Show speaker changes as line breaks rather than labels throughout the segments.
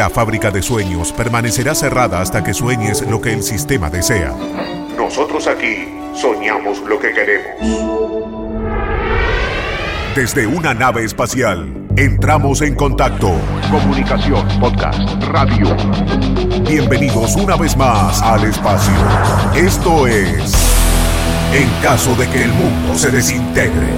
La fábrica de sueños permanecerá cerrada hasta que sueñes lo que el sistema desea. Nosotros aquí soñamos lo que queremos. Desde una nave espacial, entramos en contacto. Comunicación, podcast, radio. Bienvenidos una vez más al espacio. Esto es En caso de que el mundo se desintegre.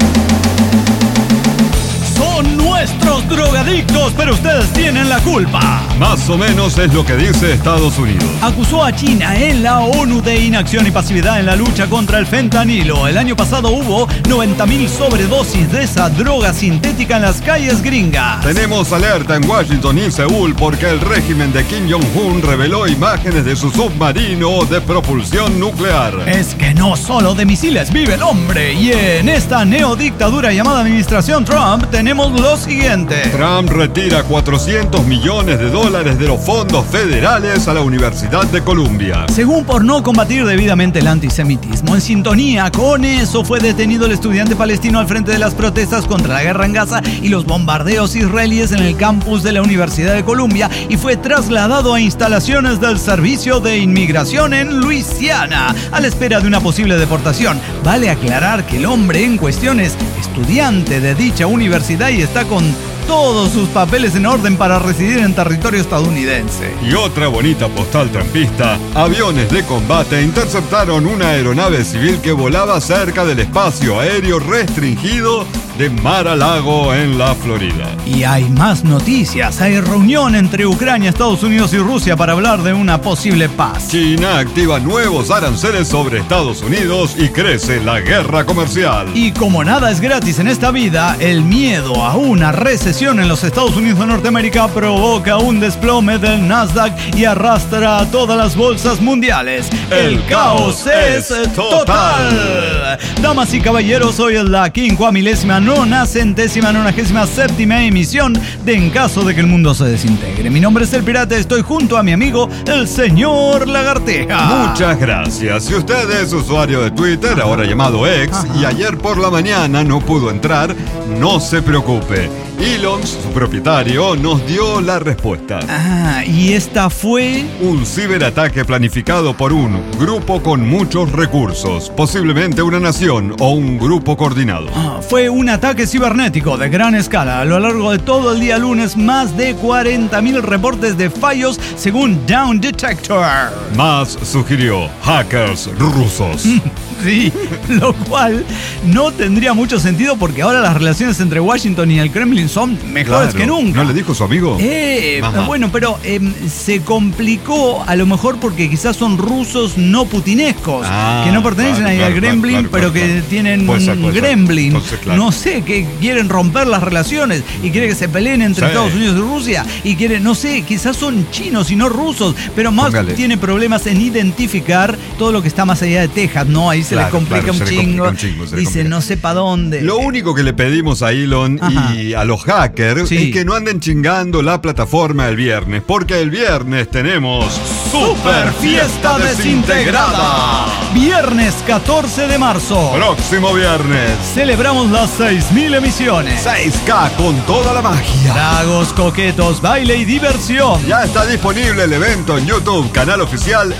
Son nuestros drogadictos, pero ustedes tienen la culpa.
Más o menos es lo que dice Estados Unidos.
Acusó a China en la ONU de inacción y pasividad en la lucha contra el fentanilo. El año pasado hubo 90.000 sobredosis de esa droga sintética en las calles gringas.
Tenemos alerta en Washington y Seúl porque el régimen de Kim Jong-un reveló imágenes de su submarino de propulsión nuclear.
Es que no solo de misiles vive el hombre. Y en esta neodictadura llamada Administración Trump tenemos lo siguiente.
Trump retira $400 millones de los fondos federales a la Universidad de Columbia.
Según por no combatir debidamente el antisemitismo. En sintonía con eso fue detenido el estudiante palestino al frente de las protestas contra la guerra en Gaza y los bombardeos israelíes en el campus de la Universidad de Columbia y fue trasladado a instalaciones del Servicio de Inmigración en Luisiana a la espera de una posible deportación. Vale aclarar que el hombre en cuestión es estudiante de dicha universidad y está con todos sus papeles en orden para residir en territorio estadounidense.
Y otra bonita postal trampista: aviones de combate interceptaron una aeronave civil que volaba cerca del espacio aéreo restringido de Mar-a-Lago en la Florida.
Y hay más noticias. Hay reunión entre Ucrania, Estados Unidos y Rusia para hablar de una posible paz.
China activa nuevos aranceles sobre Estados Unidos y crece la guerra comercial.
Y como nada es gratis en esta vida, el miedo a una recesión en los Estados Unidos de Norteamérica provoca un desplome del Nasdaq y arrastra a todas las bolsas mundiales. El caos es total. Damas y caballeros, hoy es la 5.097ª emisión de En caso de que el mundo se desintegre. Mi nombre es El Pirata, estoy junto a mi amigo, el señor Lagarteja.
Muchas gracias. Si usted es usuario de Twitter, ahora llamado X, y ayer por la mañana no pudo entrar, no se preocupe. Elon, su propietario, nos dio la respuesta.
¿Y esta fue?
Un ciberataque planificado por un grupo con muchos recursos, posiblemente una nación o un grupo coordinado.
Fue un ataque cibernético de gran escala. A lo largo de todo el día lunes, más de 40.000 reportes de fallos según Down Detector.
Más sugirió hackers rusos.
Sí, lo cual no tendría mucho sentido porque ahora las relaciones entre Washington y el Kremlin son mejores que nunca.
¿No le dijo su amigo?
Bueno, pero se complicó a lo mejor porque quizás son rusos no putinescos, que no pertenecen al Kremlin, pero que tienen un Gremlin.
Entonces,
no sé, que quieren romper las relaciones y quieren que se peleen entre Estados Unidos y Rusia y quieren, no sé, quizás son chinos y no rusos, pero más tiene problemas en identificar todo lo que está más allá de Texas, ¿no? Ahí se les complica un chingo. Dice, no sé para dónde.
Lo único que le pedimos a Elon y a los hackers es que no anden chingando la plataforma el viernes, porque el viernes tenemos
Super Fiesta Desintegrada. Viernes 14 de marzo.
Próximo viernes.
Celebramos las 6.000 emisiones.
6K con toda la magia.
Tragos, coquetos, baile y diversión.
Ya está disponible el evento en YouTube, canal oficial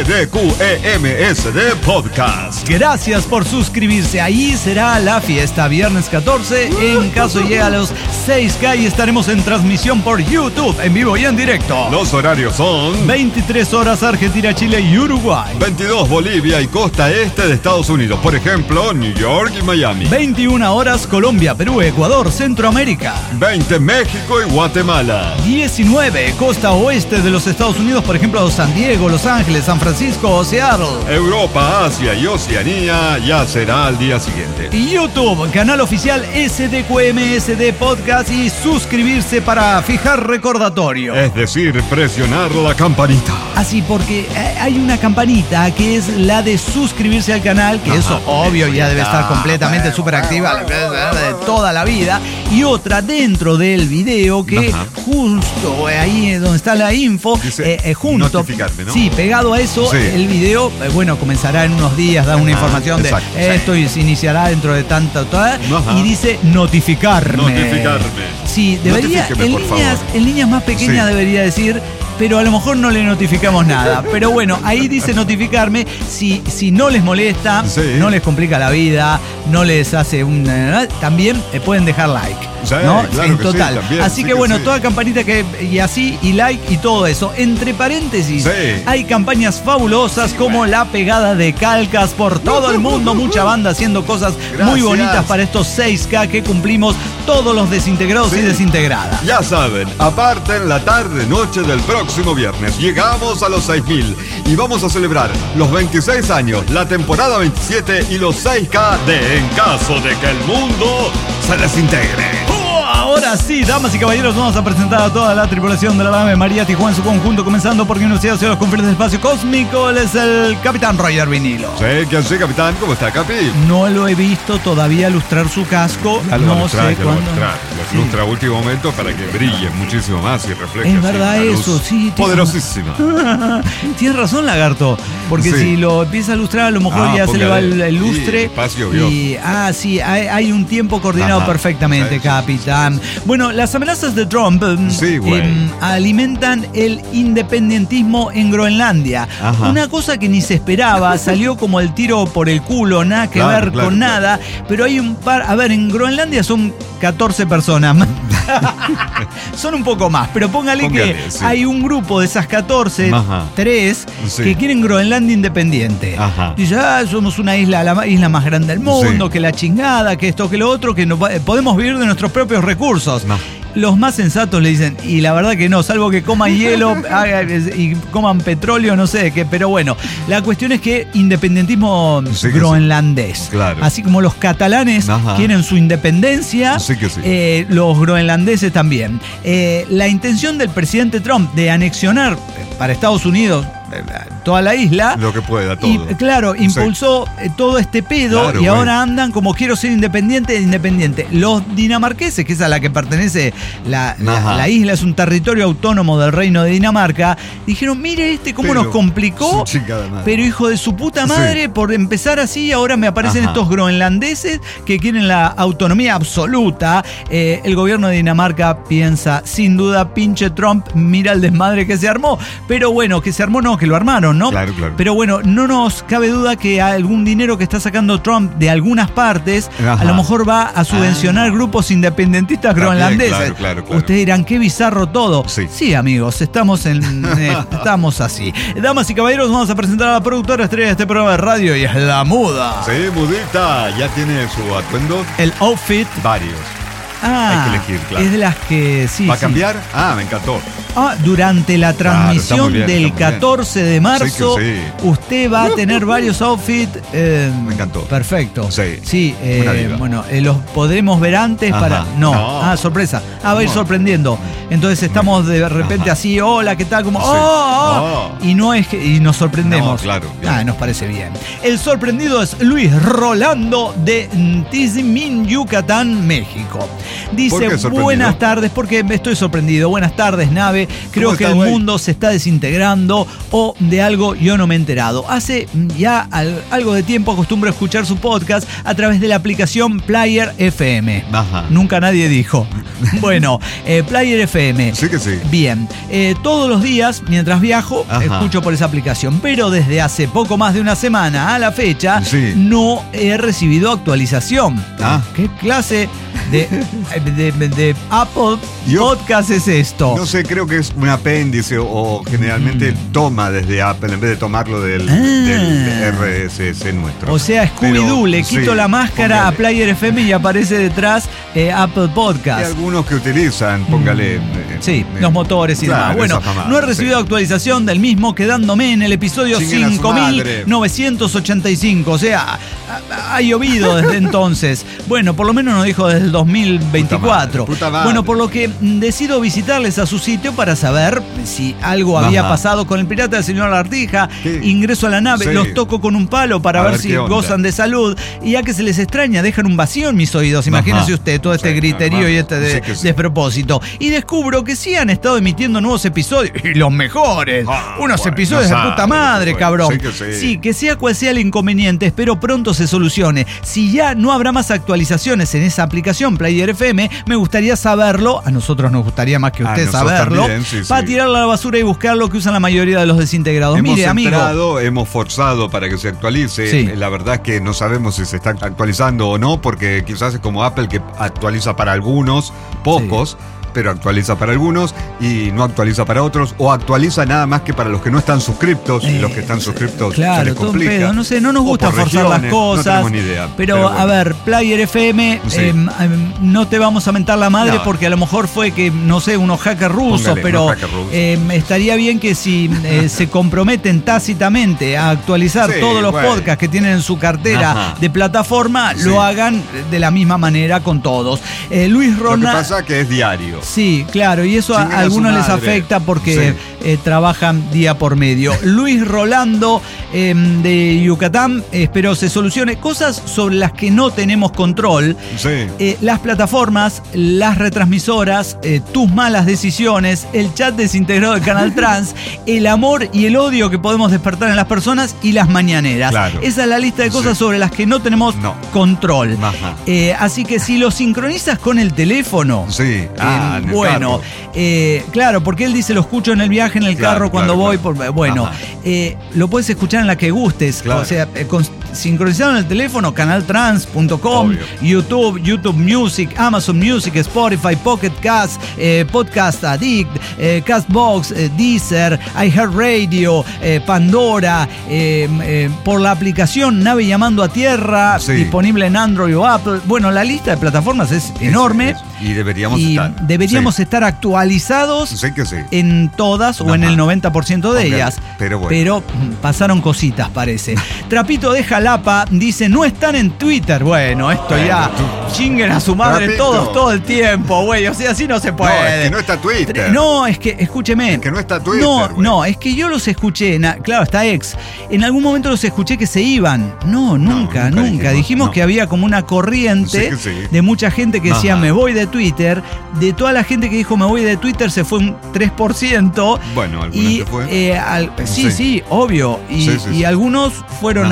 SDQEMSD Podcast.
Gracias por suscribirse. Ahí será la fiesta viernes 14. En caso llegue a los 6K y estaremos en transmisión por YouTube, en vivo y en directo.
Los horarios son
23 horas Argentina, Chile y Uruguay.
22 Bolivia y costa este de Estados Unidos. Por ejemplo, New York y Miami.
21 horas Colombia, Perú, Ecuador, Centroamérica.
20 México y Guatemala.
19 costa oeste de los Estados Unidos, por ejemplo, San Diego, Los Ángeles, San Francisco o Seattle.
Europa, Asia y Oceanía ya será al día siguiente.
YouTube, canal oficial SDQMSD Podcast y suscribirse para fijar recordatorio.
Es decir, presionar la campanita.
Así, porque hay una campanita que es la de suscribirse al canal, que eso obvio ya debe estar completamente súper activa de toda la vida. Y otra dentro del video que justo ahí donde está la info,
dice
junto,
notificarme, ¿no?
Sí, pegado a eso, el video, comenzará en unos días da una información de esto y se iniciará dentro de tanto, y dice notificarme. Sí, debería, en líneas más pequeñas debería decir, pero a lo mejor no le notificamos nada. Pero bueno, ahí dice notificarme. Si no les molesta, no les complica la vida, no les hace también pueden dejar like. ¿no?
Claro
en total.
También,
así que bueno, toda campanita y así, y like y todo eso. Entre paréntesis, hay campañas fabulosas como la pegada de calcas por todo el mundo. Mucha banda haciendo cosas muy bonitas para estos 6K que cumplimos todos los desintegrados y desintegradas.
Ya saben, aparte en la tarde-noche del próximo viernes llegamos a los 6.000 y vamos a celebrar los 26 años, la temporada 27 y los 6K de En Caso de que el Mundo se desintegre.
Ahora sí, damas y caballeros, vamos a presentar a toda la tripulación de la nave María Tijuana en su conjunto, comenzando por Universidad hacia los confines del espacio cósmico. Él es el capitán Roger Vinilo.
Sí, ¿quién sí, capitán? ¿Cómo está, Capi?
No lo he visto todavía lustrar su casco. No sé cuándo.
Lo lustra a último momento para que brille muchísimo más y refleje.
Es verdad eso, sí.
Poderosísima.
Tienes razón, lagarto. Porque si lo empieza a lustrar, a lo mejor ya se le va el lustre. Sí, hay un tiempo coordinado perfectamente, capitán. Bueno, las amenazas de Trump alimentan el independentismo en Groenlandia. Una cosa que ni se esperaba, salió como el tiro por el culo, nada que ver con nada. Pero hay un par, a ver, en Groenlandia son 14 personas. Son un poco más, pero póngale que hay un grupo de esas 14, 3, que quieren Groenlandia independiente. Dice, somos una isla, la isla más grande del mundo, que la chingada, que esto, que lo otro, que no, podemos vivir de nuestros propios recursos. Los más sensatos le dicen, y la verdad que no, salvo que coman hielo y coman petróleo, no sé qué, pero bueno, la cuestión es que independentismo groenlandés.
Claro.
Así como los catalanes quieren su independencia, los groenlandeses también. La intención del presidente Trump de anexionar para Estados Unidos toda la isla,
lo que pueda, todo.
Y claro, impulsó todo este pedo, y ahora andan como quiero ser independiente. Los dinamarqueses, que es a la que pertenece la isla, es un territorio autónomo del Reino de Dinamarca, dijeron, mire cómo nos complicó, pero hijo de su puta madre, por empezar así, ahora me aparecen estos groenlandeses que quieren la autonomía absoluta. El gobierno de Dinamarca piensa, sin duda, pinche Trump, mira el desmadre que se armó. Pero bueno, que se armó no, que lo armaron, ¿no?
Claro.
Pero bueno, no nos cabe duda que algún dinero que está sacando Trump de algunas partes, a lo mejor va a subvencionar grupos independentistas groenlandeses.
Claro.
Ustedes dirán, qué bizarro todo. Sí, amigos, estamos así. Damas y caballeros, vamos a presentar a la productora estrella de este programa de radio, y es la Muda.
Sí, Mudita, ya tiene su atuendo.
El outfit.
Varios. Hay que elegir, claro.
Es de las que
¿Va a cambiar? Me encantó.
Durante la transmisión del 14 de marzo, usted va a tener varios outfits.
Me encantó.
Perfecto.
Sí.
Bueno, los podremos ver antes para. No. Sorpresa. Va a ir sorprendiendo. Entonces estamos de repente así, hola, ¿qué tal? Como, y no es que. Y nos sorprendemos.
No, claro.
Nos parece bien. El sorprendido es Luis Rolando de Tizimín, Yucatán, México. Dice, buenas tardes, porque estoy sorprendido. Buenas tardes, nave. Creo que el mundo se está desintegrando, o de algo yo no me he enterado. Hace ya algo de tiempo acostumbro a escuchar su podcast a través de la aplicación Player FM. Nunca nadie dijo. Bueno, Player FM.
Sí que sí.
Bien. Todos los días, mientras viajo, escucho por esa aplicación. Pero desde hace poco más de una semana a la fecha, no he recibido actualización. ¿Qué clase de Apple Podcast es esto?
No sé, creo que es un apéndice o generalmente toma desde Apple en vez de tomarlo del RSS nuestro.
O sea, Scooby-Doo, le quito la máscara a Player FM y aparece detrás Apple Podcast.
Hay algunos que utilizan, póngale.
Los motores y demás. Bueno, no he recibido actualización del mismo, quedándome en el episodio 5985. O sea, ha llovido desde entonces. Bueno, por lo menos nos dijo desde el 2024.
Puta madre.
Bueno, por lo que decido visitarles a su sitio para saber si algo había pasado con el pirata del señor Lagartija.
¿Qué?
Ingreso a la nave,
Sí.
los toco con un palo para ver si
qué onda.
gozan de salud. Y ya que se les extraña, dejan un vacío en mis oídos. Imagínese usted todo este
Sí,
griterío
normal.
y este
Sí que sí.
despropósito. Y descubro que sí han estado emitiendo nuevos episodios. Y los mejores. Unos
bueno,
episodios de
no
puta
sabe,
madre,
bueno,
cabrón.
sí que sí.
Sí, que sea cual sea el inconveniente, espero pronto se solucione. Si ya no habrá más actualizaciones en esa aplicación Player FM, me gustaría saberlo. A nosotros nos gustaría más que usted
nosotros
saberlo.
también, sí,
para
sí.
tirarlo a la basura y buscar lo que usan la mayoría de los desintegrados.
Hemos
Mire, amigo.
entrado, hemos forzado para que se actualice.
Sí.
La verdad es que no sabemos si se está actualizando o no, porque quizás es como Apple que actualiza para algunos, pocos. Pero actualiza para algunos y no actualiza para otros, o actualiza nada más que para los que no están suscriptos, y los que están suscriptos se
Claro,
les
todo un
complica.
pedo. No sé, no nos
O
gusta
por
forzar las
regiones,
cosas.
No tenemos ni idea.
Pero
bueno.
a ver, Player FM,
Sí.
no te vamos a mentar la madre
No.
porque a lo mejor fue que, no sé, unos hackers rusos,
Póngale,
pero
unos hackers rusos.
estaría bien que si se comprometen tácitamente a actualizar
Sí,
todos los
bueno.
podcasts que tienen en su cartera
Ajá.
de plataforma,
Sí.
lo hagan de la misma manera con todos. Luis
Lo que
Ronald.
pasa que es diario.
Sí, claro, y eso a
Chinguen a su
algunos les
madre.
afecta porque
Sí.
trabajan día por medio. Luis Rolando de Yucatán, espero se solucione. Cosas sobre las que no tenemos control.
Sí.
Las plataformas, las retransmisoras, tus malas decisiones, el chat desintegrado de Canal Trans, el amor y el odio que podemos despertar en las personas y las mañaneras.
Claro.
Esa es la lista de cosas
Sí.
sobre las que no tenemos
No.
control.
Ajá.
Así que si lo sincronizas con el teléfono,
Sí. En el
bueno,
carro.
claro, porque él dice lo escucho en el viaje, en el
Claro,
carro, cuando
claro,
voy.
claro.
Bueno,
Ajá.
lo puedes escuchar en la que gustes.
Claro.
O sea, sincronizado en el teléfono, canaltrans.com,
Obvio.
YouTube Music, Amazon Music, Spotify, Pocket Cast, Podcast Addict, Castbox, Deezer, iHeartRadio, Pandora, por la aplicación Nave Llamando a Tierra,
Sí.
disponible en Android o Apple. Bueno, la lista de plataformas es enorme.
Y deberíamos
Y
estar.
deberíamos
Sí.
estar actualizados
Sí que sí.
en todas o en
Ajá.
el 90% de
Ok,
ellas.
pero bueno.
Pero pasaron cositas, parece. Trapito de Jalapa dice, no están en Twitter. Bueno, esto
Bueno,
ya, chinguen a su madre
Trapito.
todos todo el tiempo, güey. O sea, así no se puede.
No, es que no está Twitter.
No, es que, escúcheme.
Es que no está Twitter,
No,
güey.
no, es que yo los escuché, claro, está ex. En algún momento los escuché que se iban. No, nunca.
nunca
Dijimos
no.
que había como una corriente
Sí que sí.
de mucha gente que decía,
Ajá.
me voy de Twitter. De toda la gente que dijo, me voy de Twitter, se fue un 3%.
Bueno, algunos
Y,
se fue.
sí,
Sí.
obvio. Y,
Sí, sí,
y
sí.
algunos fueron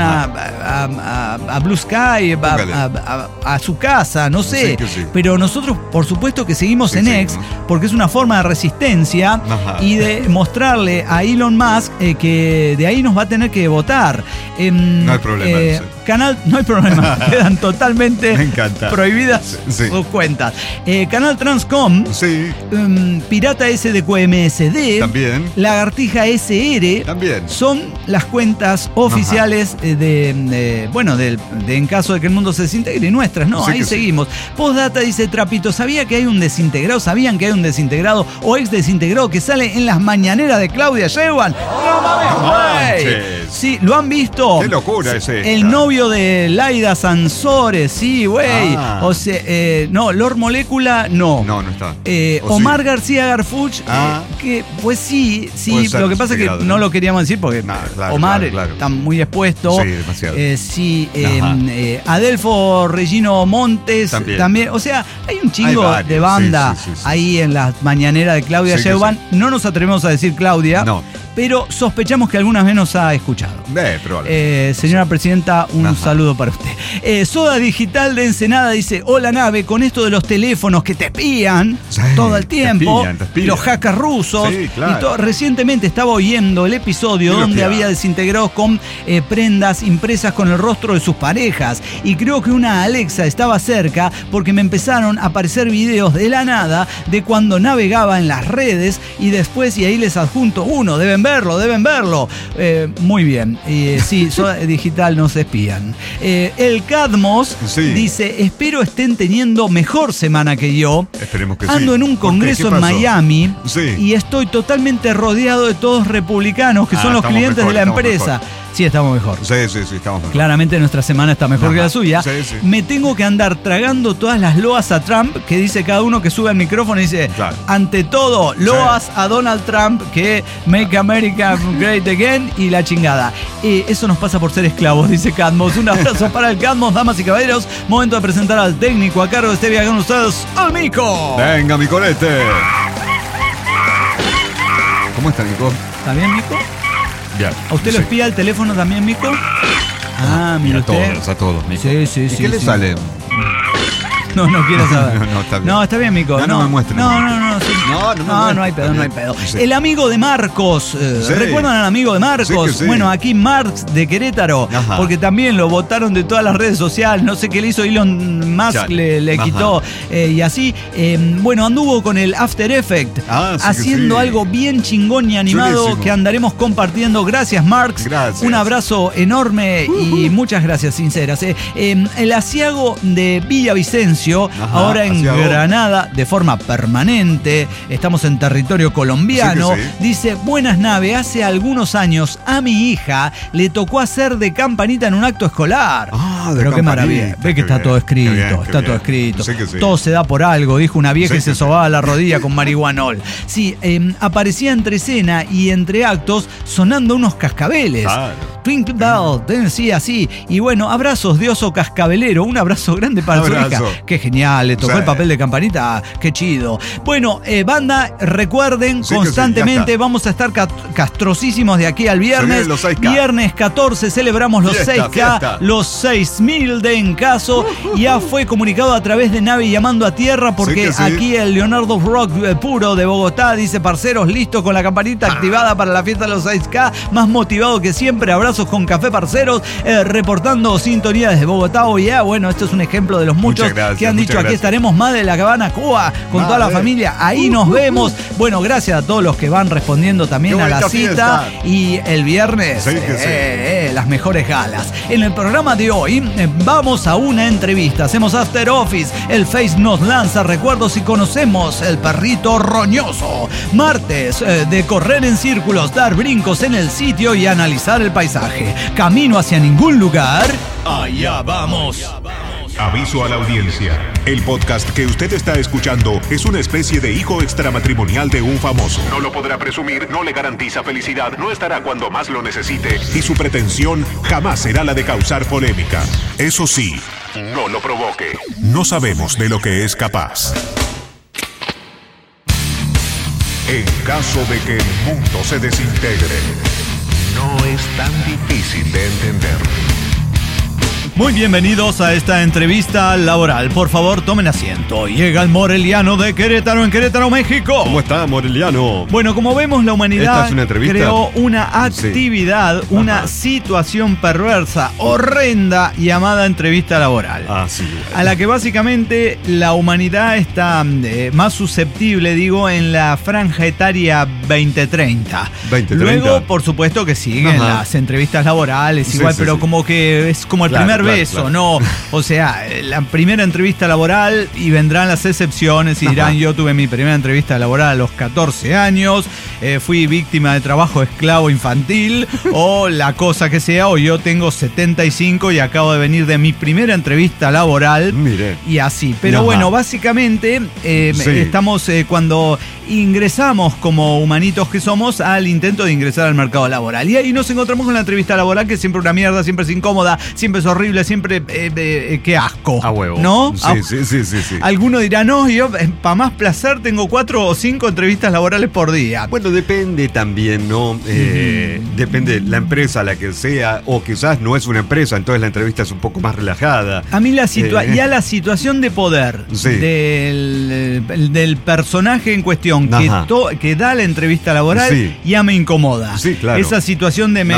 Ajá.
a Blue Sky,
Póngale.
a su casa, no sé.
Sí que sí.
Pero nosotros, por supuesto que seguimos
Sí,
en
seguimos.
X, porque es una forma de resistencia
Ajá.
y de mostrarle a Elon Musk que de ahí nos va a tener que votar.
No hay problema, sí.
No hay problema, quedan totalmente
Me encanta.
prohibidas
Sí.
sus cuentas. Canal Transcom,
Sí,
Pirata SDQMSD,
también.
Lagartija SR,
También.
son las cuentas oficiales en caso de que el mundo se desintegre, nuestras, ¿no?
Sí
Ahí
que sí.
seguimos. Postdata dice Trapito, ¿sabían que hay un desintegrado o ex desintegrado que sale en las mañaneras de Claudia Sheinbaum? ¡No mames,
No
güey!
manches.
Sí, ¿lo han visto?
Qué locura es esta.
El novio de Laida Sansores, sí, güey.
Ah.
O sea, no, Lord Molécula, no.
No, no está. ¿O
Omar
sí?
García Garfuch,
Ah.
que pues sí,
Puede ser
lo que pasa es que
desintegrado,
no
¿no?
lo queríamos decir porque
No, claro,
Omar
claro.
está muy expuesto.
Sí, demasiado.
Sí,
Ajá.
Adelfo Regino Montes
También.
O sea, hay un chingo
Hay varios,
de banda
sí, sí, sí, sí.
ahí en las mañaneras de Claudia
Sí que
Sheinbaum.
sí.
No nos atrevemos a decir Claudia,
No.
pero sospechamos que algunas veces nos ha escuchado.
Probable.
Señora Presidenta, un
Ajá.
saludo para usted. Soda Digital de Ensenada dice, hola nave, con esto de los teléfonos que te espían
Sí,
todo el tiempo,
te espían.
y los hackers rusos,
Sí, claro.
y recientemente estaba oyendo el episodio
Y lo
donde
espiaban.
había desintegrados con prendas impresas con el rostro de sus parejas, y creo que una Alexa estaba cerca porque me empezaron a aparecer videos de la nada de cuando navegaba en las redes y después, y ahí les adjunto uno, deben verlo. Muy bien, sí, Soda Digital nos espían. El Cadmos
Sí.
dice, espero estén teniendo mejor semana que yo.
Esperemos que sí.
Ando en un
¿Por qué?
congreso
¿Qué
en
pasó?
Miami
Sí.
y estoy totalmente rodeado de todos republicanos que son los
estamos
clientes
mejor,
de la
estamos
empresa.
mejor.
Sí, estamos mejor.
Sí, estamos mejor.
Claramente nuestra semana está mejor que la suya.
Sí.
Me tengo que andar tragando todas las loas a Trump, que dice cada uno que sube al micrófono y dice, ante todo, loas a Donald Trump, que make America great again, y la chingada. Eso nos pasa por ser esclavos, dice Cadmos. Un abrazo para el Cadmos, damas y caballeros. Momento de presentar al técnico a cargo de este viaje con ustedes, al Mico.
Venga, Micolete. ¿Cómo está, Mico?
¿Está bien, Mico?
Bien.
¿A usted lo espía el teléfono también, Mico? Mira usted.
A todos, Mico.
Sí.
¿Y qué le sale?
No quiero saber.
No, está bien.
No, está bien, Mico.
No me muestre.
No hay pedo.
Sí.
El amigo de Marcos. ¿Recuerdan al amigo de Marcos?
Sí.
Bueno, aquí Marx de Querétaro.
Ajá.
Porque también lo botaron de todas las redes sociales. No sé qué le hizo Elon Musk, le quitó. Y así. Bueno, anduvo con el After Effect. Haciendo algo bien chingón y animado. Chulísimo. Que andaremos compartiendo. Gracias, Marx.
Gracias.
Un abrazo enorme y muchas gracias sinceras. El asiago de Villavicencio. Ahora en Granada, de forma permanente, estamos en territorio colombiano.
Sí.
Dice, buenas naves, hace algunos años a mi hija le tocó hacer de campanita en un acto escolar. Pero qué maravilla. Ve que está todo escrito, está todo escrito.
Sí.
Todo se da por algo, dijo una vieja y se sobaba la rodilla con marihuanol. Sí, aparecía entre escena y entre actos sonando unos cascabeles. Twinkle Bell, sí, así. Y bueno, abrazos de oso cascabelero, un abrazo grande para su hija. Qué genial, le tocó el papel de campanita, qué chido. Bueno, banda, recuerden, constantemente vamos a estar castrosísimos de aquí al viernes.
Los 6K.
Viernes 14 celebramos los 6K, los 6.000 de Encaso. Ya fue comunicado a través de Navi llamando a tierra, porque aquí el Leonardo Rock puro de Bogotá dice, parceros, listo con la campanita activada para la fiesta de los 6K, más motivado que siempre, abrazos con café, parceros, reportando sintonía desde Bogotá. Bueno, esto es un ejemplo de los muchos que han dicho, aquí estaremos más de la Cabana, Cuba, con toda la familia, ahí nos vemos. Bueno, gracias a todos los que van respondiendo también a la cita. Fiesta. Y el viernes, las mejores galas. En el programa de hoy vamos a una entrevista, hacemos After Office, el Face nos lanza recuerdos y conocemos el perrito roñoso. Martes, de correr en círculos, dar brincos en el sitio y analizar el paisaje. Camino hacia ningún lugar, allá vamos.
Aviso a la audiencia. El podcast que usted está escuchando es una especie de hijo extramatrimonial de un famoso. No lo podrá presumir, no le garantiza felicidad, no estará cuando más lo necesite y su pretensión jamás será la de causar polémica. Eso sí, no lo provoque. No sabemos de lo que es capaz. En caso de que el mundo se desintegre, no es tan difícil de entender.
Muy bienvenidos a esta entrevista laboral. Por favor, tomen asiento. Llega el Moreliano de Querétaro, en Querétaro, México.
¿Cómo está, Moreliano?
Bueno, como vemos, la humanidad creó una actividad, una situación perversa, horrenda, llamada entrevista laboral. A la que básicamente la humanidad está más susceptible, en la franja etaria 20-30. Luego, por supuesto que siguen las entrevistas laborales, pero como que es como el primer beso, ¿no? O sea, la primera entrevista laboral y vendrán las excepciones y dirán, yo tuve mi primera entrevista laboral a los 14 años, fui víctima de trabajo esclavo infantil o la cosa que sea, o yo tengo 75 y acabo de venir de mi primera entrevista laboral. Mire. Y así. Pero bueno, básicamente estamos cuando ingresamos como humanitos que somos al intento de ingresar al mercado laboral. Y ahí nos encontramos con la entrevista laboral, que es siempre una mierda, siempre es incómoda, siempre es horrible, siempre qué asco. A huevo. ¿No?
Sí.
Alguno dirá, no, yo para más placer tengo 4 o 5 entrevistas laborales por día.
Bueno, depende también, ¿no? Depende la empresa a la que sea, o quizás no es una empresa, entonces la entrevista es un poco más relajada.
A mí la situación de poder del personaje en cuestión que da la entrevista laboral ya me incomoda. Sí, claro. Esa situación de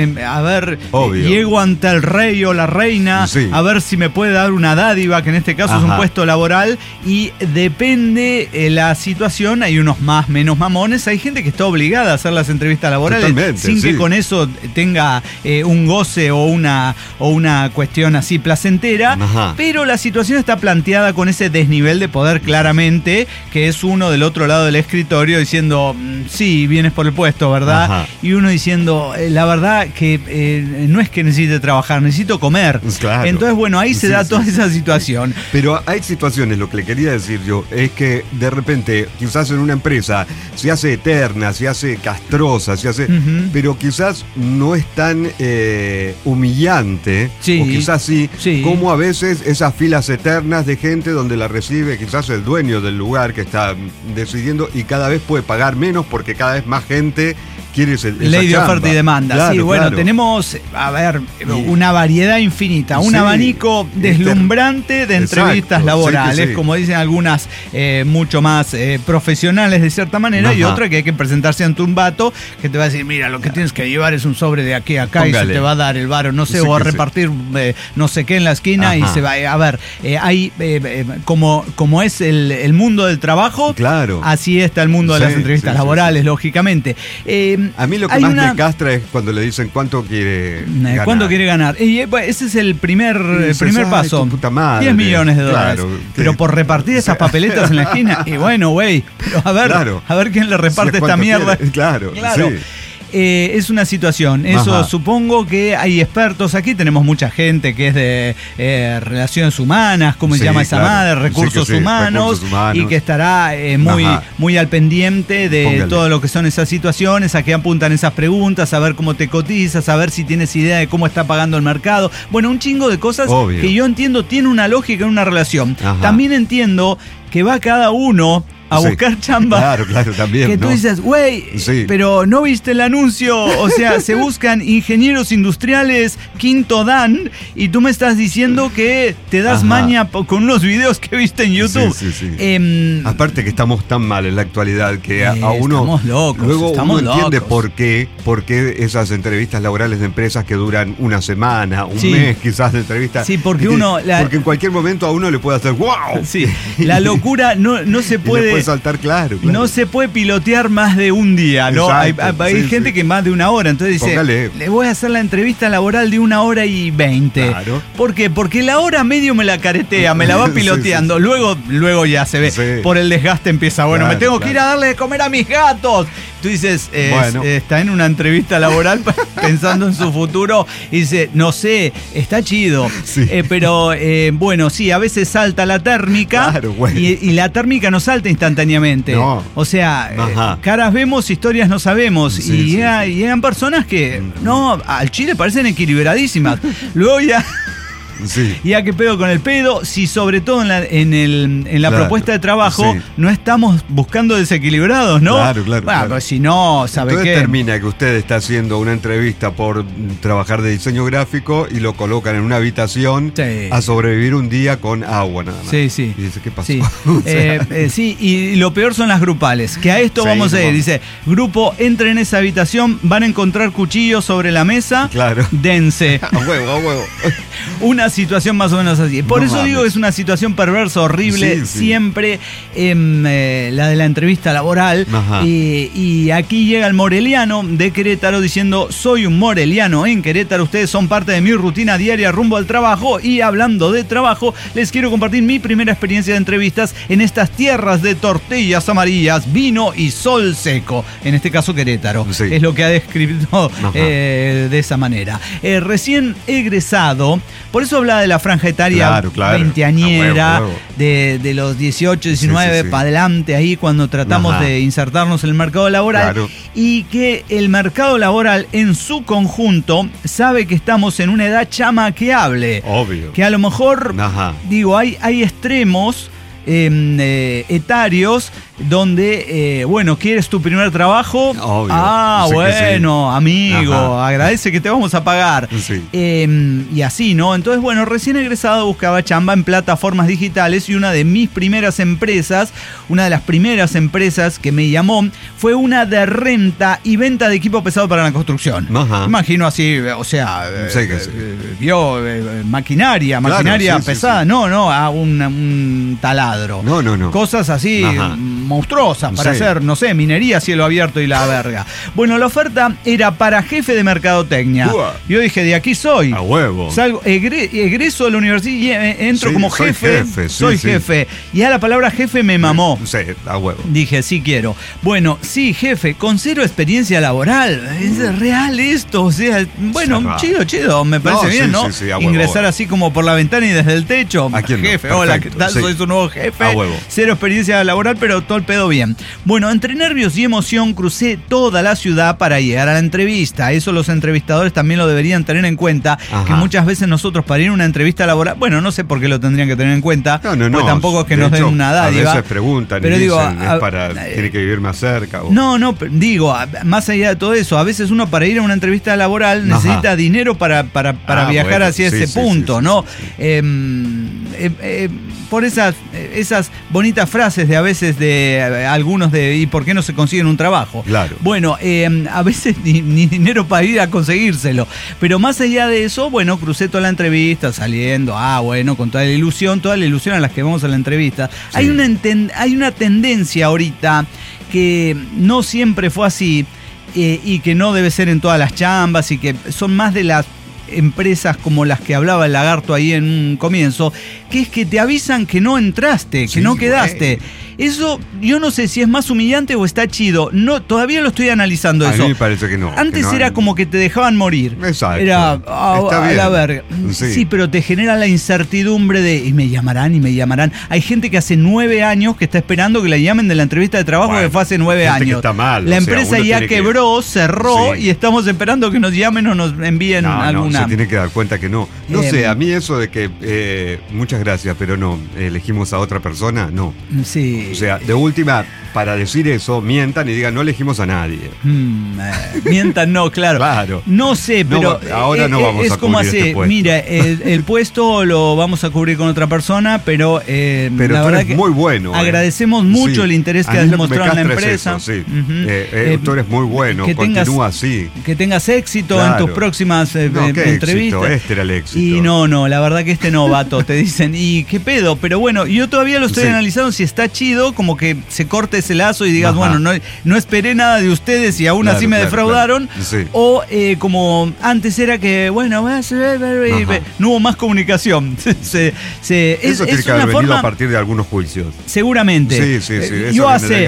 llego ante el rey o la reina, a ver si me puede dar una dádiva, que en este caso es un puesto laboral, y depende la situación, hay unos más, menos mamones, hay gente que está obligada a hacer las entrevistas laborales sin que con eso tenga un goce o una cuestión así placentera, pero la situación está planteada con ese desnivel de poder claramente, que es uno del otro lado del escritorio diciendo, sí, vienes por el puesto, ¿verdad?
Ajá.
Y uno diciendo, la verdad que no es que necesite trabajar, necesito comer.
Claro.
Entonces, bueno, ahí se da toda esa situación.
Pero hay situaciones, lo que le quería decir yo, es que de repente, quizás en una empresa se hace eterna, se hace castrosa, se hace, pero quizás no es tan humillante,
Sí,
o quizás sí,
sí.
como a veces esas filas eternas de gente donde la recibe quizás el dueño del lugar que está decidiendo y cada vez puede pagar menos porque cada vez más gente quiere esa
Ley de
chamba.
oferta y demanda.
Claro,
sí, bueno,
claro.
tenemos, a ver, una variedad infinita, un
Sí,
abanico deslumbrante de entrevistas
Exacto,
laborales,
sí que sí.
como dicen algunas mucho más profesionales de cierta manera, y
Ajá.
otra que hay que presentarse ante un vato que te va a decir, mira, lo que tienes que llevar es un sobre de aquí a acá y se
Póngale.
te va a dar el varo, no sé,
Sí
o a
que sí.
repartir no sé qué en la esquina y
Ajá.
se va. A ver, hay como es el mundo del trabajo,
Claro.
así está el mundo de
Sí,
las entrevistas
sí, sí,
laborales, lógicamente.
A mí lo que
Hay
más
una-
me castra es cuando le dicen cuánto quiere ganar.
¿Cuánto quiere ganar? Y ese es el primer
dices, "Ay,
paso.
tu puta madre".
10 millones de dólares.
Claro,
pero
que-
por repartir esas papeletas en la esquina. Y bueno, güey, pero
Claro.
a ver quién le reparte esta
¿Cuánto
mierda.
quiere? Claro,
Claro.
sí.
Es una situación, eso
Ajá.
supongo que hay expertos, aquí tenemos mucha gente que es de relaciones humanas, ¿cómo se
Sí,
llama esa
claro.
madre?
Sí,
Recursos
que sí,
humanos,
recursos humanos.
y que estará
Ajá.
muy al pendiente de
Póngale.
todo lo que son esas situaciones, a qué apuntan esas preguntas, a ver cómo te cotizas, a ver si tienes idea de cómo está pagando el mercado. Bueno, un chingo de cosas
Obvio.
que yo entiendo tiene una lógica en una relación.
Ajá.
También entiendo que va cada uno a
Sí.
buscar chamba.
Claro, también.
Que tú
¿no?
dices, güey,
Sí.
pero no viste el anuncio. O sea, se buscan ingenieros industriales quinto dan y tú me estás diciendo que te das
Ajá.
maña con unos videos que viste en YouTube.
Sí.
Em,
Aparte que estamos tan mal en la actualidad que a uno
estamos locos,
luego
estamos
uno entiende
locos.
por qué esas entrevistas laborales de empresas que duran una semana, un
Sí.
mes quizás de entrevista.
Sí, porque
Y que-
uno-
porque en cualquier momento a uno le puede hacer ¡wow!
sí, la locura no se
Y le
puede.
puede saltar claro.
No se puede pilotear más de un día, ¿no?
Exacto,
hay
sí,
gente
sí.
que más de una hora. Entonces dice,
Póngale.
le voy a hacer la entrevista laboral de 1h20.
Claro.
¿Por qué? Porque la hora medio me la caretea, me la va
Sí,
piloteando.
sí, sí.
Luego ya se ve.
Sí.
Por el desgaste empieza, bueno,
Claro,
me tengo que ir a
claro.
darle de comer a mis gatos. Tú dices,
Bueno.
está en una entrevista laboral pensando en su futuro y dice, no sé, está chido.
Sí.
Pero bueno, sí, a veces salta la térmica
Claro, güey.
y la térmica no salta instantáneamente.
No.
O sea,
Ajá.
caras vemos, historias no sabemos.
Sí,
y
sí,
llegan personas que, no, al Chile parecen equilibradísimas. Luego
Sí.
ya que pedo con el pedo, si sobre todo en la
Claro,
propuesta de trabajo
sí.
no estamos buscando desequilibrados, ¿no?
Claro,
Bueno,
claro.
pues si no, ¿sabe
Entonces
qué?
termina que usted está haciendo una entrevista por trabajar de diseño gráfico y lo colocan en una habitación
Sí.
a sobrevivir un día con agua nada más.
Sí, sí.
Y dice, ¿qué pasó?
Sí.
O sea,
Sí, y lo peor son las grupales, que a esto
Sí,
vamos a ir.
vamos.
Dice, grupo, entren en esa habitación, van a encontrar cuchillos sobre la mesa,
Claro.
dense.
a huevo, a huevo.
Una situación más o menos así. Por
No
eso digo
mames.
que es una situación perversa, horrible,
Sí, sí.
siempre la de la entrevista laboral.
Ajá.
Y aquí llega el moreliano de Querétaro diciendo, soy un moreliano en Querétaro, ustedes son parte de mi rutina diaria rumbo al trabajo, y hablando de trabajo, les quiero compartir mi primera experiencia de entrevistas en estas tierras de tortillas amarillas, vino y sol seco, en este caso Querétaro.
Sí.
Es lo que ha descrito
Ajá.
de esa manera. Recién egresado, por eso hablaba de la franja etaria
Claro, claro.
veinteañera,
A huevo, a huevo.
de los 18, 19
Sí, sí.
para adelante, ahí cuando tratamos
Ajá.
de insertarnos en el mercado laboral,
Claro.
y que el mercado laboral en su conjunto sabe que estamos en una edad chamaqueable,
Obvio.
que a lo mejor,
Ajá.
digo, hay extremos etarios donde, bueno, ¿quieres tu primer trabajo?
Obvio,
Ah,
sí que
bueno,
sí.
amigo,
Ajá.
agradece que te vamos a pagar.
Sí.
Y así, ¿no? Entonces, bueno, recién egresado buscaba chamba en plataformas digitales, y una de mis primeras empresas, una de las primeras empresas que me llamó, fue una de renta y venta de equipo pesado para la construcción.
Ajá.
Imagino así, o sea,
Sí que sí.
vio maquinaria
Claro, sí, sí,
pesada,
sí.
no, a un taladro.
No.
Cosas así
Ajá.
monstruosas para hacer, no sé, minería a cielo abierto y la verga. Bueno, la oferta era para jefe de mercadotecnia. Yo dije, de aquí soy.
A huevo.
Salgo, egreso de la universidad y entro como jefe. Soy jefe. Y a la palabra jefe me mamó.
Sí, a huevo.
Dije, sí quiero. Bueno, sí, jefe, con 0 experiencia laboral. Es real esto. O sea, bueno, chido. Me parece bien, ¿no?
Sí, a huevo,
ingresar así como por la ventana y desde el techo. Jefe,
no?
hola, ¿qué tal? Soy su nuevo jefe.
A huevo.
0 experiencia laboral, pero todo el pedo bien. Bueno, entre nervios y emoción crucé toda la ciudad para llegar a la entrevista. Eso los entrevistadores también lo deberían tener en cuenta. Ajá. Que muchas veces nosotros para ir a una entrevista laboral, bueno, no sé por qué lo tendrían que tener en cuenta. No. Porque tampoco es que nos den una dádiva.
A veces preguntan pero y digo, dicen, es para, tiene que vivir más cerca. O...
No, digo, más allá de todo eso, a veces uno para ir a una entrevista laboral necesita dinero para viajar hacia ese punto, ¿no? Por esas bonitas frases de a veces de algunos de ¿y por qué no se consiguen un trabajo?
Claro.
Bueno, a veces ni dinero para ir a conseguírselo. Pero más allá de eso, bueno, crucé toda la entrevista saliendo, con toda la ilusión a las que vamos a la entrevista. Sí. Hay una tendencia ahorita que no siempre fue así y que no debe ser en todas las chambas y que son más de las empresas como las que hablaba el lagarto ahí en un comienzo, que es que te avisan que no entraste, que no quedaste. Eso yo no sé si es más humillante o está chido. No, todavía lo estoy analizando eso.
A mí me parece que no.
Antes
que no,
era como que te dejaban morir.
Exacto.
Era a la verga. Sí, pero te genera la incertidumbre de y me llamarán. Hay gente que hace 9 años que está esperando que la llamen de la entrevista de trabajo que fue hace 9 años.
Está mal,
la empresa ya quebró, cerró y estamos esperando que nos llamen o nos envíen alguna.
Se tiene que dar cuenta que no. No sé, a mí eso de que muchas gracias, pero no, elegimos a otra persona, no.
Sí.
O sea, de última, para decir eso, mientan y digan, no elegimos a nadie.
Mientan, no, claro. No sé, pero
ahora no vamos a
como
cubrir este puesto.
Mira, el puesto lo vamos a cubrir con otra persona, pero la verdad que
muy bueno.
Agradecemos mucho el interés que has demostrado en la empresa.
Tú eres muy bueno, continúa así.
Que tengas éxito en tus próximas entrevistas.
Este era el éxito.
Y no, la verdad que este no, vato. Te dicen, ¿y qué pedo? Pero bueno, yo todavía lo estoy analizando si está chido, como que se corte ese lazo y digas, bueno, no esperé nada de ustedes y aún así me defraudaron. Sí. O como antes era que, bueno, no hubo más comunicación.
Eso tiene que haber venido a partir de algunos juicios.
Seguramente.
Sí. Eso hace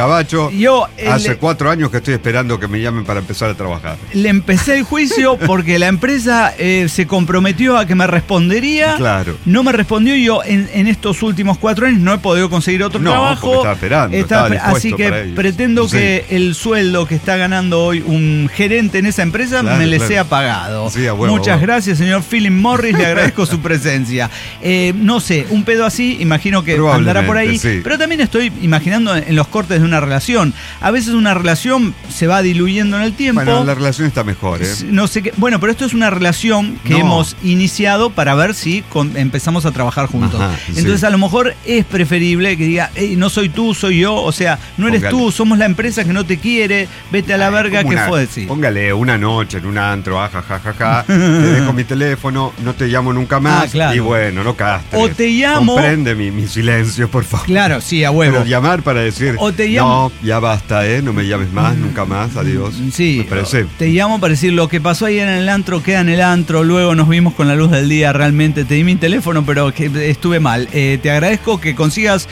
4 años que estoy esperando que me llamen para empezar a trabajar.
Le empecé el juicio porque la empresa se comprometió a que me respondería.
Claro.
No me respondió y yo en estos últimos 4 años no he podido conseguir otro trabajo.
Estaba esperando.
Así que pretendo que el sueldo que está ganando hoy un gerente en esa empresa me le sea pagado.
Sí, a huevo,
Muchas gracias, señor Philip Morris, le agradezco su presencia. No sé, un pedo así, imagino que andará por ahí. Sí. Pero también estoy imaginando en los cortes de una relación. A veces una relación se va diluyendo en el tiempo.
Bueno, la relación está mejor,
No sé qué. Bueno, pero esto es una relación que hemos iniciado para ver si empezamos a trabajar juntos. Ajá, entonces a lo mejor es preferible que diga, no soy tú, soy yo. O sea, no eres tú, somos la empresa que no te quiere, vete a la verga, ¿qué fue decir?
Póngale una noche en un antro, jajajaja, te dejo mi teléfono, no te llamo nunca más, claro. Y bueno, no castres.
O te llamo...
Comprende mi silencio, por favor.
Claro, sí, a huevo.
Pero llamar para decir,
o te llamo...
no, ya basta, no me llames más, nunca más, adiós.
Sí,
me parece.
Te llamo para decir, lo que pasó ahí en el antro queda en el antro, luego nos vimos con la luz del día, realmente te di mi teléfono, pero que estuve mal. Te agradezco que consigas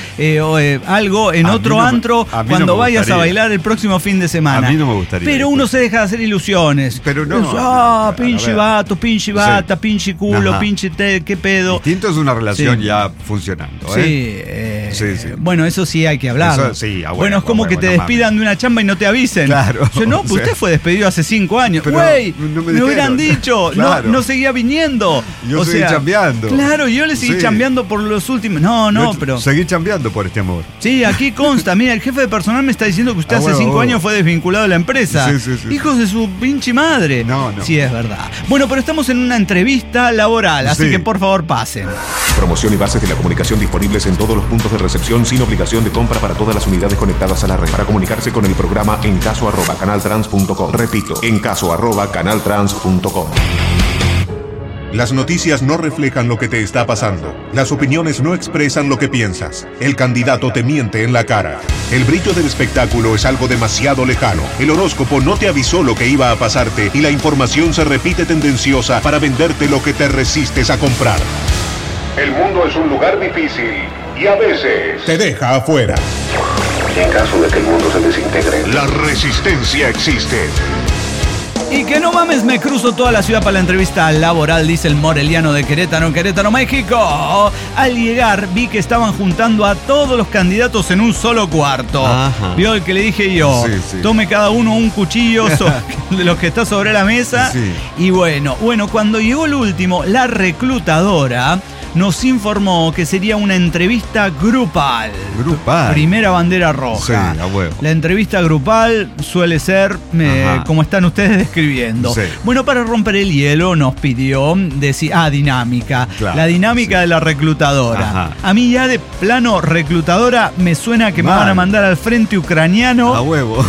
algo en otro antro cuando vayas a bailar el próximo fin de semana.
A mí no me gustaría.
Pero uno se deja de hacer ilusiones.
Pero no.
Pinche vato, pinche bata, pinche culo, pinche qué pedo.
Distinto es una relación ya funcionando,
Sí. Bueno, eso sí hay que hablar. Bueno, es como que te despidan de una chamba y no te avisen.
Claro.
Usted fue despedido hace 5 años. Güey, me hubieran dicho. Claro. No seguía viniendo.
Yo seguí chambeando.
Claro, yo le seguí chambeando por los últimos. Pero.
Seguí chambeando por este amor.
Sí, aquí consta. Mira, el jefe de personal me está diciendo que usted hace 5 años fue desvinculado de la empresa.
Sí.
Hijos de su pinche madre.
No.
Sí, es verdad. Bueno, pero estamos en una entrevista laboral, así que por favor pasen.
Promoción y bases de la comunicación disponibles en todos los puntos de recepción sin obligación de compra para todas las unidades conectadas a la red. Para comunicarse con el programa encaso@canaltrans.com. Repito, encaso@canaltrans.com. Las noticias no reflejan lo que te está pasando. Las opiniones no expresan lo que piensas. El candidato te miente en la cara. El brillo del espectáculo es algo demasiado lejano. El horóscopo no te avisó lo que iba a pasarte y la información se repite tendenciosa para venderte lo que te resistes a comprar. El mundo es un lugar difícil y a veces te deja afuera. En caso de que el mundo se desintegre, la resistencia existe.
Y que no mames, me cruzo toda la ciudad para la entrevista laboral, dice el moreliano de Querétaro, México. Al llegar vi que estaban juntando a todos los candidatos en un solo cuarto. Ajá. Vio el que le dije yo, sí. Tome cada uno un cuchillo de los que está sobre la mesa. Sí. Y bueno, cuando llegó el último, la reclutadora nos informó que sería una entrevista grupal. Primera bandera roja.
Sí, a huevo.
La entrevista grupal suele ser como están ustedes describiendo. Sí. Bueno, para romper el hielo nos pidió decir, dinámica. Claro, la dinámica de la reclutadora. Ajá. A mí ya de plano reclutadora me suena que me van a mandar al frente ucraniano.
A huevo.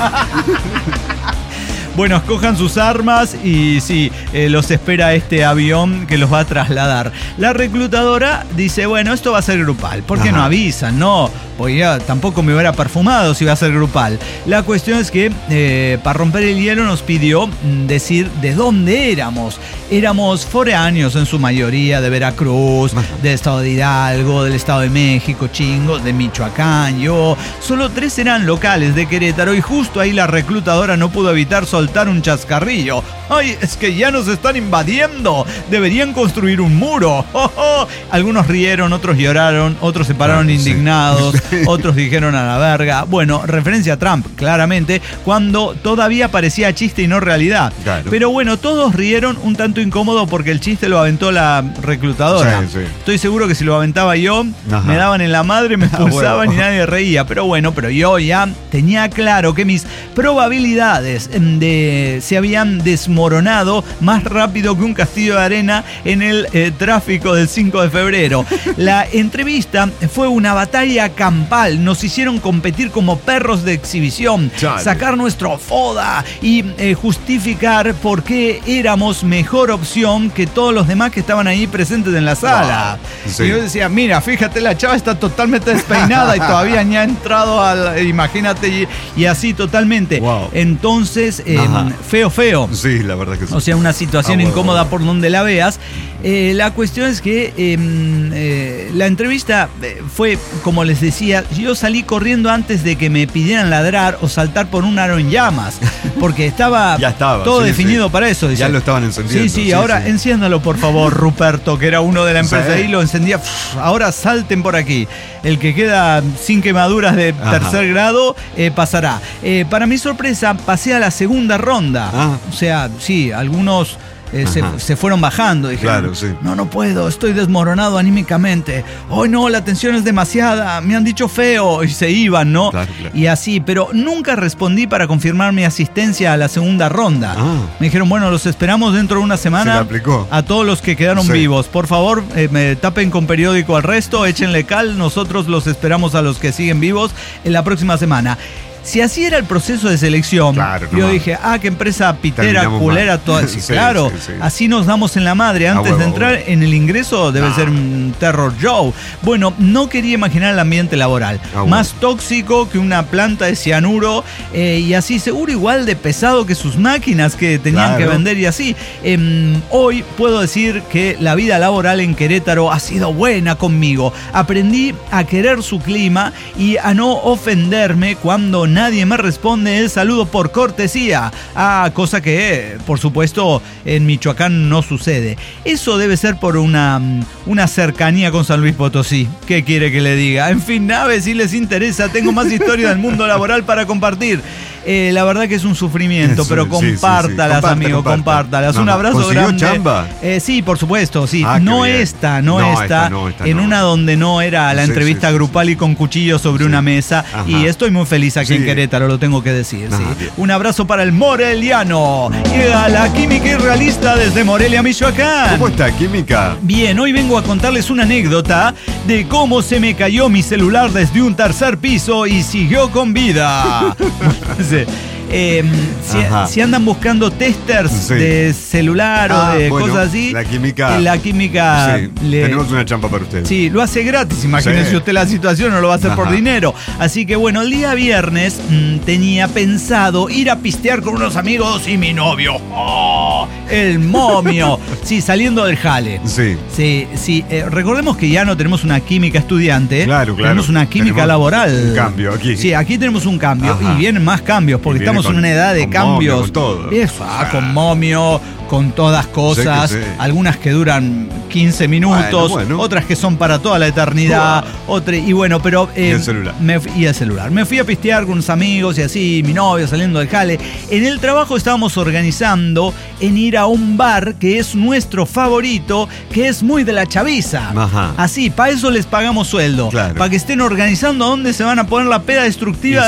Bueno, escojan sus armas y sí, los espera este avión que los va a trasladar. La reclutadora dice, bueno, esto va a ser grupal. ¿Por qué no avisan? No, porque ya tampoco me hubiera perfumado si va a ser grupal. La cuestión es que para romper el hielo nos pidió decir de dónde éramos. Éramos foráneos en su mayoría, de Veracruz, del estado de Hidalgo, del estado de México, chingos, de Michoacán, yo. Solo 3 eran locales de Querétaro y justo ahí la reclutadora no pudo evitar soltar un chascarrillo. ¡Ay, es que ya nos están invadiendo! Deberían construir un muro. ¡Oh, oh! Algunos rieron, otros lloraron, otros se pararon indignados, otros dijeron a la verga. Bueno, referencia a Trump, claramente, cuando todavía parecía chiste y no realidad. Claro. Pero bueno, todos rieron un tanto incómodo porque el chiste lo aventó la reclutadora. Sí. Estoy seguro que si lo aventaba yo, me daban en la madre, me expulsaban y nadie reía. Pero bueno, yo ya tenía claro que mis probabilidades se habían desmoronado más rápido que un castillo de arena en el tráfico del 5 de febrero. La entrevista fue una batalla campal. Nos hicieron competir como perros de exhibición, sacar nuestro foda y justificar por qué éramos mejor opción que todos los demás que estaban ahí presentes en la sala. Wow. Sí. Y yo decía, mira, fíjate, la chava está totalmente despeinada y todavía ni ha entrado imagínate, y así totalmente. Wow. Entonces, feo.
Sí, la verdad que sí.
O sea, una situación incómoda por donde la veas. La cuestión es que la entrevista fue, como les decía, yo salí corriendo antes de que me pidieran ladrar o saltar por un aro en llamas, porque estaba todo definido para eso. Dice,
ya lo estaban encendiendo.
Sí, ahora enciéndalo por favor, Ruperto, que era uno de la empresa ahí, lo encendía. Ahora salten por aquí. El que queda sin quemaduras de tercer grado pasará. Para mi sorpresa, pasé a la segunda ronda. O sea, sí, algunos se fueron bajando. Dijeron, no puedo, estoy desmoronado anímicamente. Hoy no, la tensión es demasiada, me han dicho feo. Y se iban, ¿no? Claro. Y así, pero nunca respondí para confirmar mi asistencia a la segunda ronda. Me dijeron, bueno, los esperamos dentro de una semana. Se le aplicó a todos los que quedaron vivos. Por favor, me tapen con periódico al resto, échenle cal, nosotros los esperamos a los que siguen vivos en la próxima semana. Si así era el proceso de selección, yo dije, qué empresa pitera, culera, toda. Sí, claro, así nos damos en la madre. Antes de entrar en el ingreso debe ser un terror show. Bueno, no quería imaginar el ambiente laboral. Más tóxico que una planta de cianuro y así seguro igual de pesado que sus máquinas que tenían que vender y así. Hoy puedo decir que la vida laboral en Querétaro ha sido buena conmigo. Aprendí a querer su clima y a no ofenderme cuando nadie me responde el saludo por cortesía. Cosa que, por supuesto, en Michoacán no sucede. Eso debe ser por una cercanía con San Luis Potosí. ¿Qué quiere que le diga? En fin, naves, si les interesa, tengo más historia del mundo laboral para compartir. La verdad que es un sufrimiento, pero compártalas, amigo, compártalas. Un abrazo grande.
Chamba?
Sí, por supuesto, sí. No esta. En una donde no era la entrevista grupal y con cuchillos sobre una mesa. Y estoy muy feliz aquí en Querétaro, lo tengo que decir. Un abrazo para el moreliano. Llega la Química Irrealista desde Morelia, Michoacán.
¿Cómo está, Química?
Bien, hoy vengo a contarles una anécdota de cómo se me cayó mi celular desde un tercer piso y siguió con vida. Si andan buscando testers de celular o de cosas así,
la química tenemos una champa para ustedes.
Sí, lo hace gratis, imagínese usted la situación, no lo va a hacer por dinero. Así que bueno, el día viernes tenía pensado ir a pistear con unos amigos y mi novio. ¡Oh! El momio. Sí, saliendo del jale. Sí. Recordemos que ya no tenemos una química estudiante. Claro. Tenemos una química laboral.
Un cambio aquí.
Sí, aquí tenemos un cambio. Y vienen más cambios, porque estamos en una edad de cambios.
Con todo.
Con momio, con todas cosas. Algunas que duran 15 minutos, otras que son para toda la eternidad.
Y el celular.
El celular. Me fui a pistear con unos amigos y así, mi novio saliendo del jale. En el trabajo estábamos organizando en ir a un bar que es nuestro favorito, que es muy de la chaviza. Así, para eso les pagamos sueldo. Para que estén organizando dónde se van a poner la peda destructiva.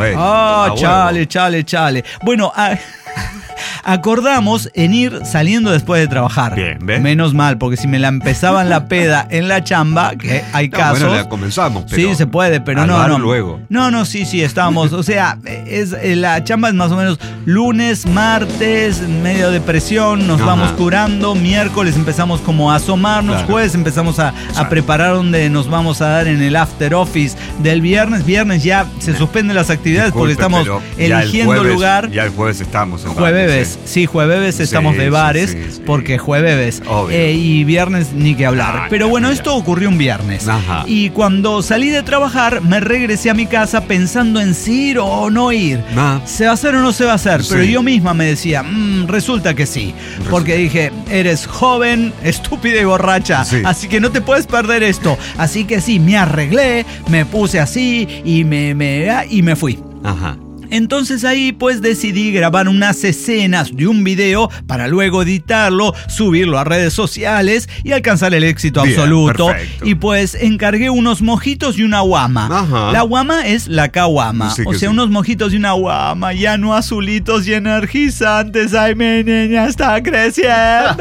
Chale. Bueno, acordamos en ir saliendo después de trabajar.
Bien, ¿ves?
Menos mal, porque si me la empezaban la peda en la chamba, que hay casos.
Bueno, la comenzamos, pero.
Sí, se puede, pero no.
Luego.
No, sí, estábamos. O sea, la chamba es más o menos lunes, martes, medio de presión, nos vamos curando. Miércoles empezamos como a asomarnos. Jueves empezamos a preparar donde nos vamos a dar en el after office del viernes. Viernes ya se suspenden las actividades porque estamos eligiendo lugar.
Ya el jueves estamos en
jueves. Sí, jueves estamos de bares, porque jueves. Y viernes ni que hablar. Pero bueno, esto ocurrió un viernes. Y cuando salí de trabajar, me regresé a mi casa pensando en si ir o no ir. ¿Se va a hacer o no se va a hacer? Pero yo misma me decía, resulta que sí. Porque dije, eres joven, estúpida y borracha. Así que no te puedes perder esto. Así que sí, me arreglé, me puse así y me fui. Entonces ahí pues decidí grabar unas escenas de un video para luego editarlo, subirlo a redes sociales y alcanzar el éxito absoluto. Perfecto. Y pues encargué unos mojitos y una guama. La guama es la caguama. Unos mojitos y una guama, ya no azulitos y energizantes. Ay, mi niña está creciendo.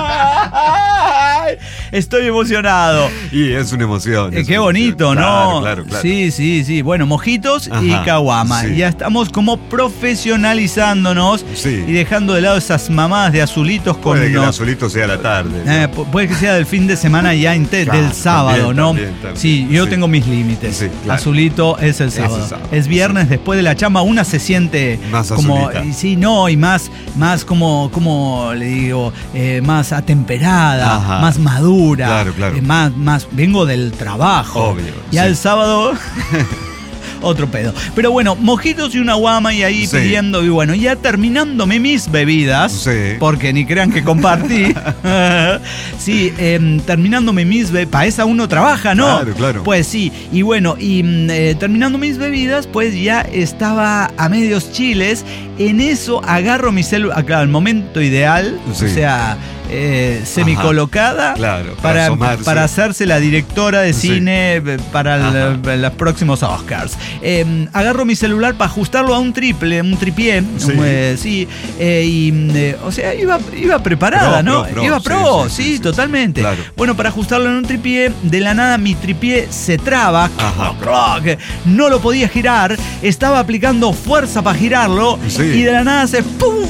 Estoy emocionado.
Y es una emoción.
Qué bonito, ¿no?
Claro.
Sí. Bueno, mojitos y caguama. Ya estamos como profesionalizándonos y dejando de lado esas mamadas de azulitos con.
Puede que el azulito sea la tarde.
Puede que sea del fin de semana ya del sábado, ¿no? También, sí, yo tengo mis límites. Azulito es el sábado. Es viernes después de la chamba, una se siente
más
como.
Azulita.
Y más como le digo, más atemperada, más madura.
Claro.
Más vengo del trabajo.
Obvio.
Ya el sábado. Otro pedo. Pero bueno, mojitos y una guama y ahí pidiendo. Y bueno, ya terminándome mis bebidas. Porque ni crean que compartí. Terminándome mis bebidas. Para esa uno trabaja, ¿no?
Claro.
Pues sí. Y bueno, terminando mis bebidas, pues ya estaba a medios chiles. En eso agarro mi celular. Claro, el momento ideal. O sea, semicolocada. Para hacerse la directora de cine para los próximos Oscars. Agarro mi celular para ajustarlo a un tripié. O sea, iba preparada, ¿no? Iba pro, totalmente. Bueno, para ajustarlo en un tripié, de la nada mi tripié se traba. No lo podía girar. Estaba aplicando fuerza para girarlo. Y de la nada se.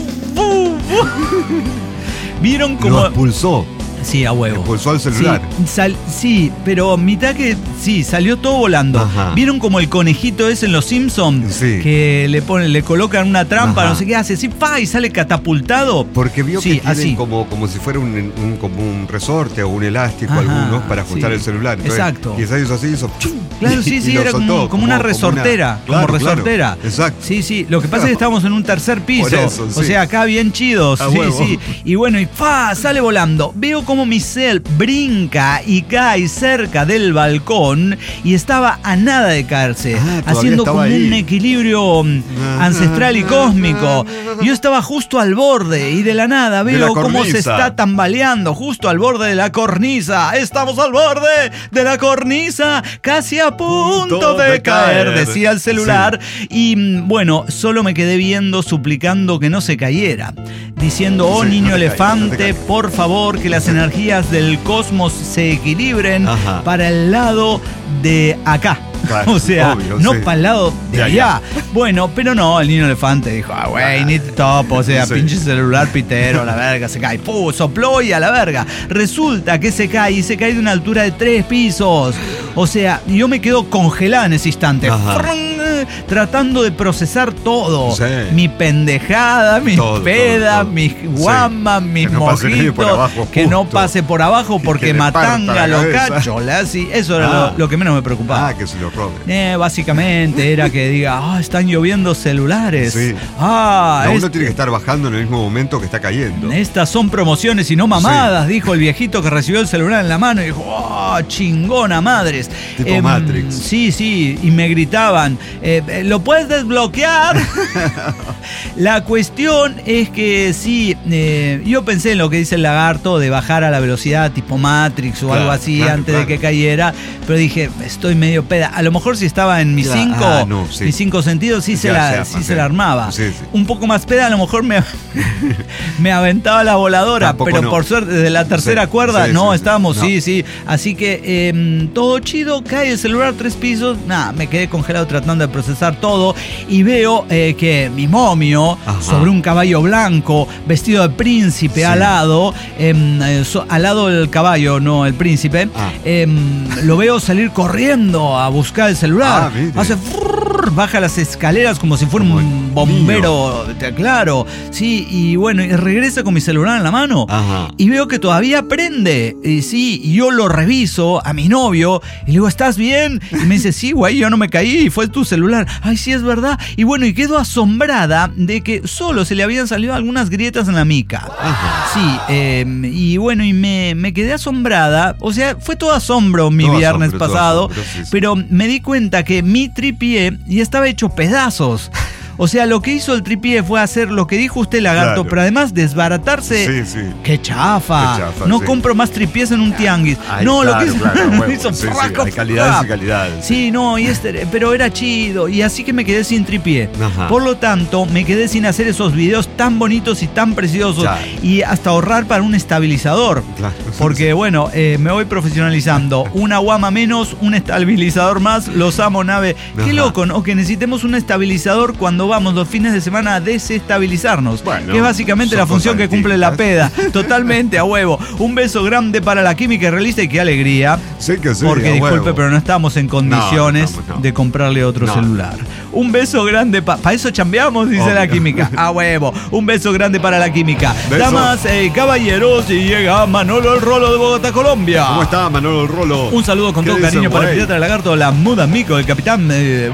¿Vieron cómo?
Lo expulsó.
Sí, a huevo.
Expulsó al celular.
Sí, pero mitad que salió todo volando. ¿Vieron como el conejito ese en Los Simpsons? Que le colocan una trampa, no sé qué hace, y sale catapultado.
Porque vio que tienen como si fuera un resorte o un elástico algunos para ajustar el celular. Entonces,
exacto.
Y hizo así, hizo.
Claro, era como una resortera. Como resortera.
Exacto.
Sí. Lo que pasa es que estábamos en un tercer piso.
Eso,
o sea, acá bien chidos. Sí. Y bueno, sale volando. Veo como mi cel brinca y cae cerca del balcón y estaba a nada de caerse, haciendo como un equilibrio ancestral y cósmico. Yo estaba justo al borde y de la nada veo cómo se está tambaleando justo al borde de la cornisa. Estamos al borde de la cornisa, casi a punto de caer, decía el celular. Y bueno, solo me quedé viendo, suplicando que no se cayera, diciendo, niño elefante, por favor, que las energías del cosmos se equilibren para el lado de acá.
Claro,
o sea,
obvio,
no
sí.
para el lado de allá. Bueno, pero no, el niño elefante dijo, güey, ni top, o sea, pinche celular pitero, a la verga, se cae. Sopló y a la verga. Resulta que se cae de una altura de 3 pisos. O sea, yo me quedo congelada en ese instante. Tratando de procesar todo. Sí. Mi pendejada, mis pedas, mis guamas, mis mojitos. Que no pase por abajo porque matanga lo cacho. Sí, eso era lo que menos me preocupaba.
Que se lo roben.
Básicamente era que diga, están lloviendo celulares.
Sí. Uno tiene que estar bajando en el mismo momento que está cayendo.
Estas son promociones y no mamadas, dijo el viejito que recibió el celular en la mano y dijo, chingona madres.
Tipo Matrix.
Sí, y me gritaban, ¿lo puedes desbloquear? La cuestión es que sí, yo pensé en lo que dice el lagarto de bajar a la velocidad tipo Matrix o algo así antes de que cayera, pero dije, estoy medio peda. A lo mejor si estaba en mis mis 5 sentidos sí se la armaba. Sí. Un poco más peda, a lo mejor me aventaba la voladora. Tampoco pero por suerte desde la tercera cuerda estábamos. Así que todo chido, cae el celular 3 pisos, me quedé congelado tratando de procesar todo y veo que mi momio sobre un caballo blanco vestido de príncipe al lado del caballo, no el príncipe, lo veo salir corriendo a buscar el celular. Hace baja las escaleras como si fuera un bombero, claro, sí, y bueno, y regresa con mi celular en la mano y veo que todavía prende, y yo lo reviso a mi novio y le digo, ¿estás bien? Y me dice, sí, güey, yo no me caí, fue tu celular. Ay, sí, es verdad. Y bueno, y quedo asombrada de que solo se le habían salido algunas grietas en la mica. Sí, y bueno, y me quedé asombrada, o sea, fue todo asombro mi viernes pasado, pero me di cuenta que mi tripié ya estaba hecho pedazos. O sea, lo que hizo el tripié fue hacer lo que dijo usted, lagarto, pero además desbaratarse. ¡Qué chafa! No compro más tripiés en un tianguis. Lo que hizo
hay calidades y calidades.
Sí, no, pero era chido. Y así que me quedé sin tripié. Por lo tanto, me quedé sin hacer esos videos tan bonitos y tan preciosos. Y hasta ahorrar para un estabilizador. Porque, bueno, me voy profesionalizando. Una guama menos, un estabilizador más. Los amo, nave. Qué loco, ¿no? Que necesitemos un estabilizador cuando vamos los fines de semana a desestabilizarnos, que es básicamente la función que cumple la peda. Totalmente a huevo. Un beso grande para la química realista y qué alegría.
Sí,
porque disculpe, pero no estamos en condiciones de comprarle otro celular. Un beso grande para eso chambeamos, dice la química. A huevo. Un beso grande para la química. Damas, caballeros, y llega Manolo el Rolo de Bogotá, Colombia.
¿Cómo está Manolo el Rolo?
Un saludo con todo cariño para el pirata del lagarto, la muda amigo del capitán.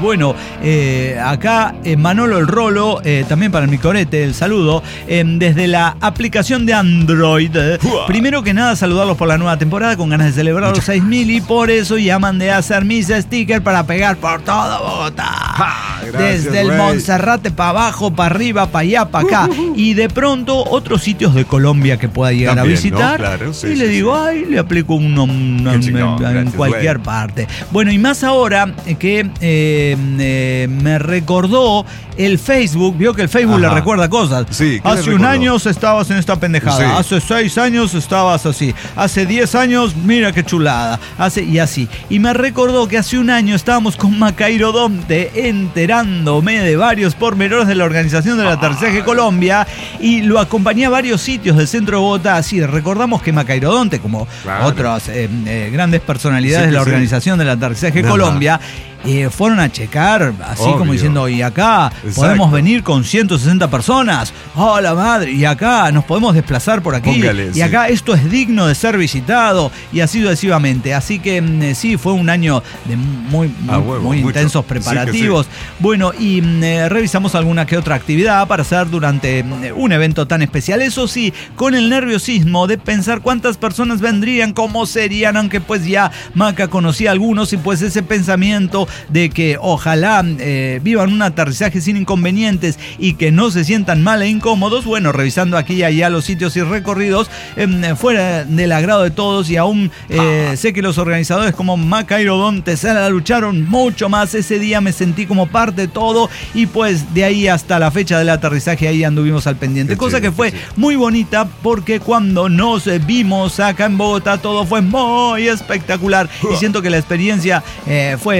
Acá Manolo el Rolo, también para el Micorete, el saludo, desde la aplicación de Android. Primero que nada, saludarlos por la nueva temporada, con ganas de celebrar los 6.000 y por eso ya mandé a hacer mis stickers para pegar por todo Bogotá. Gracias, desde el Monserrate para abajo, para arriba, para allá, para acá. Y de pronto otros sitios de Colombia que pueda llegar a visitar. ¿No? Claro, y le digo, le aplico uno en cualquier parte. Bueno, y más ahora que me recordó el Facebook, vio que el Facebook le recuerda cosas. Hace un año estabas en esta pendejada, hace 6 años estabas así, hace 10 años, mira qué chulada, y así. Y me recordó que hace un año estábamos con Macairo Donte enterándome de varios pormenores de la organización del Aterrizaje Colombia y lo acompañé a varios sitios del centro de Bogotá. Así recordamos que Macairo Donte, como otras grandes personalidades de la organización del Aterrizaje Colombia, fueron a checar, así como diciendo, y acá podemos venir con 160 personas, ¡oh la madre! Y acá nos podemos desplazar por aquí, y acá esto es digno de ser visitado, y así sucesivamente. Así que sí, fue un año de muy intensos preparativos. Bueno, y revisamos alguna que otra actividad para hacer durante un evento tan especial. Eso sí, con el nerviosismo de pensar cuántas personas vendrían, cómo serían, aunque pues ya Maca conocía a algunos, y pues ese pensamiento de que ojalá vivan un aterrizaje sin inconvenientes y que no se sientan mal e incómodos. Bueno, revisando aquí y allá los sitios y recorridos, fuera del agrado de todos, y aún sé que los organizadores como Macairo Donte se la lucharon mucho más. Ese día me sentí como parte de todo, y pues de ahí hasta la fecha del aterrizaje ahí anduvimos al pendiente, cosa que fue muy bonita, porque cuando nos vimos acá en Bogotá todo fue muy espectacular, y siento que la experiencia fue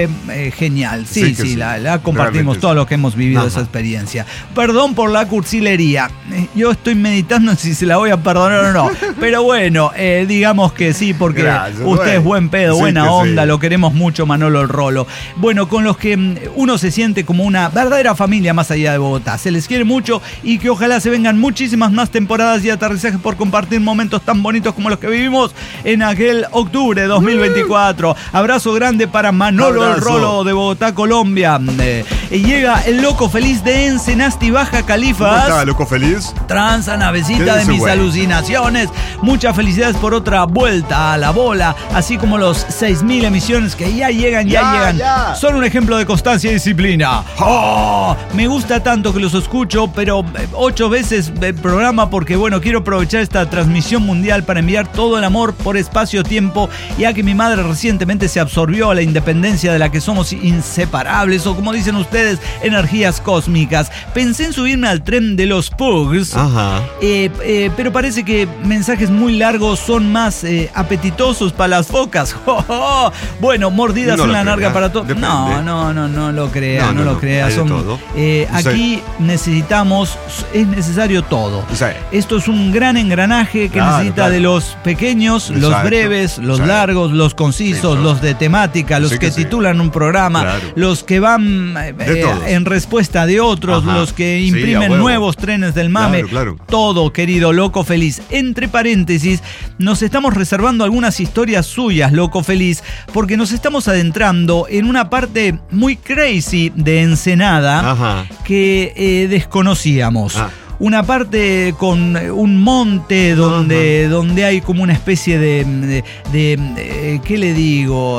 genial. Sí, la compartimos todos los que hemos vivido esa experiencia. Perdón por la cursilería. Yo estoy meditando si se la voy a perdonar o no. Pero bueno, digamos que sí, porque usted es buen pedo, buena onda, lo queremos mucho, Manolo el Rolo. Bueno, con los que uno se siente como una verdadera familia más allá de Bogotá. Se les quiere mucho y que ojalá se vengan muchísimas más temporadas y aterrizajes por compartir momentos tan bonitos como los que vivimos en aquel octubre de 2024. Abrazo grande para Manolo el Rolo de Bogotá, Colombia. Llega el loco feliz de Ensenasti, Baja Califas.
¿Cómo está, loco feliz?
Tranza, navecita de mis alucinaciones. Muchas felicidades por otra vuelta a la bola, así como los 6.000 emisiones que ya llegan. Son un ejemplo de constancia y disciplina. Me gusta tanto que los escucho, pero 8 veces el programa porque, bueno, quiero aprovechar esta transmisión mundial para enviar todo el amor por espacio-tiempo, ya que mi madre recientemente se absorbió a la independencia de la que somos inseparables, o como dicen ustedes, energías cósmicas. Pensé en subirme al tren de los Pugs, pero parece que mensajes muy largos son más apetitosos para las focas. Bueno, mordidas en la narga para todos. No lo crea, no lo crea. Aquí necesitamos, es necesario todo. Esto es un gran engranaje que necesita de los pequeños, los breves, los largos, los concisos, los de temática, los que titulan un programa, los que van en respuesta de otros, los que imprimen nuevos trenes del mame. Todo, querido loco feliz. Entre paréntesis, nos estamos reservando algunas historias suyas, loco feliz, porque nos estamos adentrando en una parte muy crazy de Ensenada que desconocíamos. Una parte con un monte donde hay como una especie de ¿qué le digo?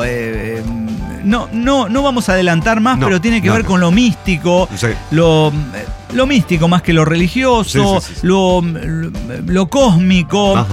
No vamos a adelantar más, pero tiene que ver con lo místico, lo místico más que lo religioso, lo cósmico,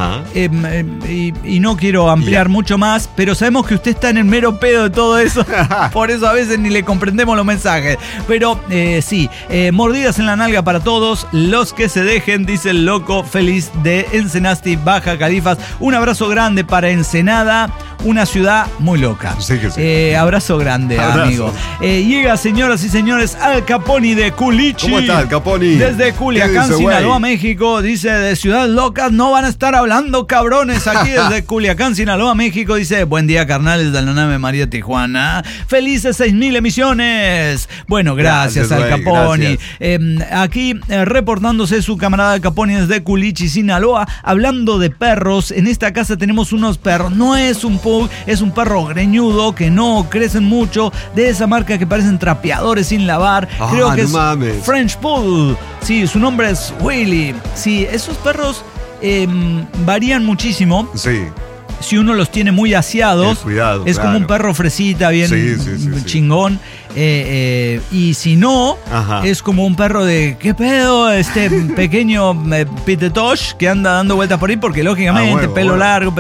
y no quiero ampliar mucho más, pero sabemos que usted está en el mero pedo de todo eso, por eso a veces ni le comprendemos los mensajes, pero mordidas en la nalga para todos los que se dejen, dice el loco feliz de Ensenasti, Baja Califas. Un abrazo grande para Ensenada, una ciudad muy loca. Abrazo grande, amigo. Llega, señoras y señores, Al Caponi de Culichi.
¿Cómo está, Al Caponi?
Desde Culiacán, Sinaloa, México. Dice, de ciudades locas no van a estar hablando, cabrones. Aquí desde Culiacán, Sinaloa, México. Dice, buen día, carnales de la nave María Tijuana. Felices 6.000 emisiones. Bueno, gracias Al Caponi. Aquí reportándose su camarada Al Caponi desde Culichi, Sinaloa. Hablando de perros, en esta casa tenemos unos perros. No es un pug, es un perro greñudo que no crecen mucho, de esa marca que parecen trapeadores sin lavar. Creo que es French Poodle. Sí, su nombre es Willy. Sí, esos perros varían muchísimo. Si uno los tiene muy aseados, es como un perro fresita, bien chingón. Y si no, es como un perro de ¿qué pedo? Este pequeño pitetosh que anda dando vueltas por ahí, porque lógicamente pelo largo.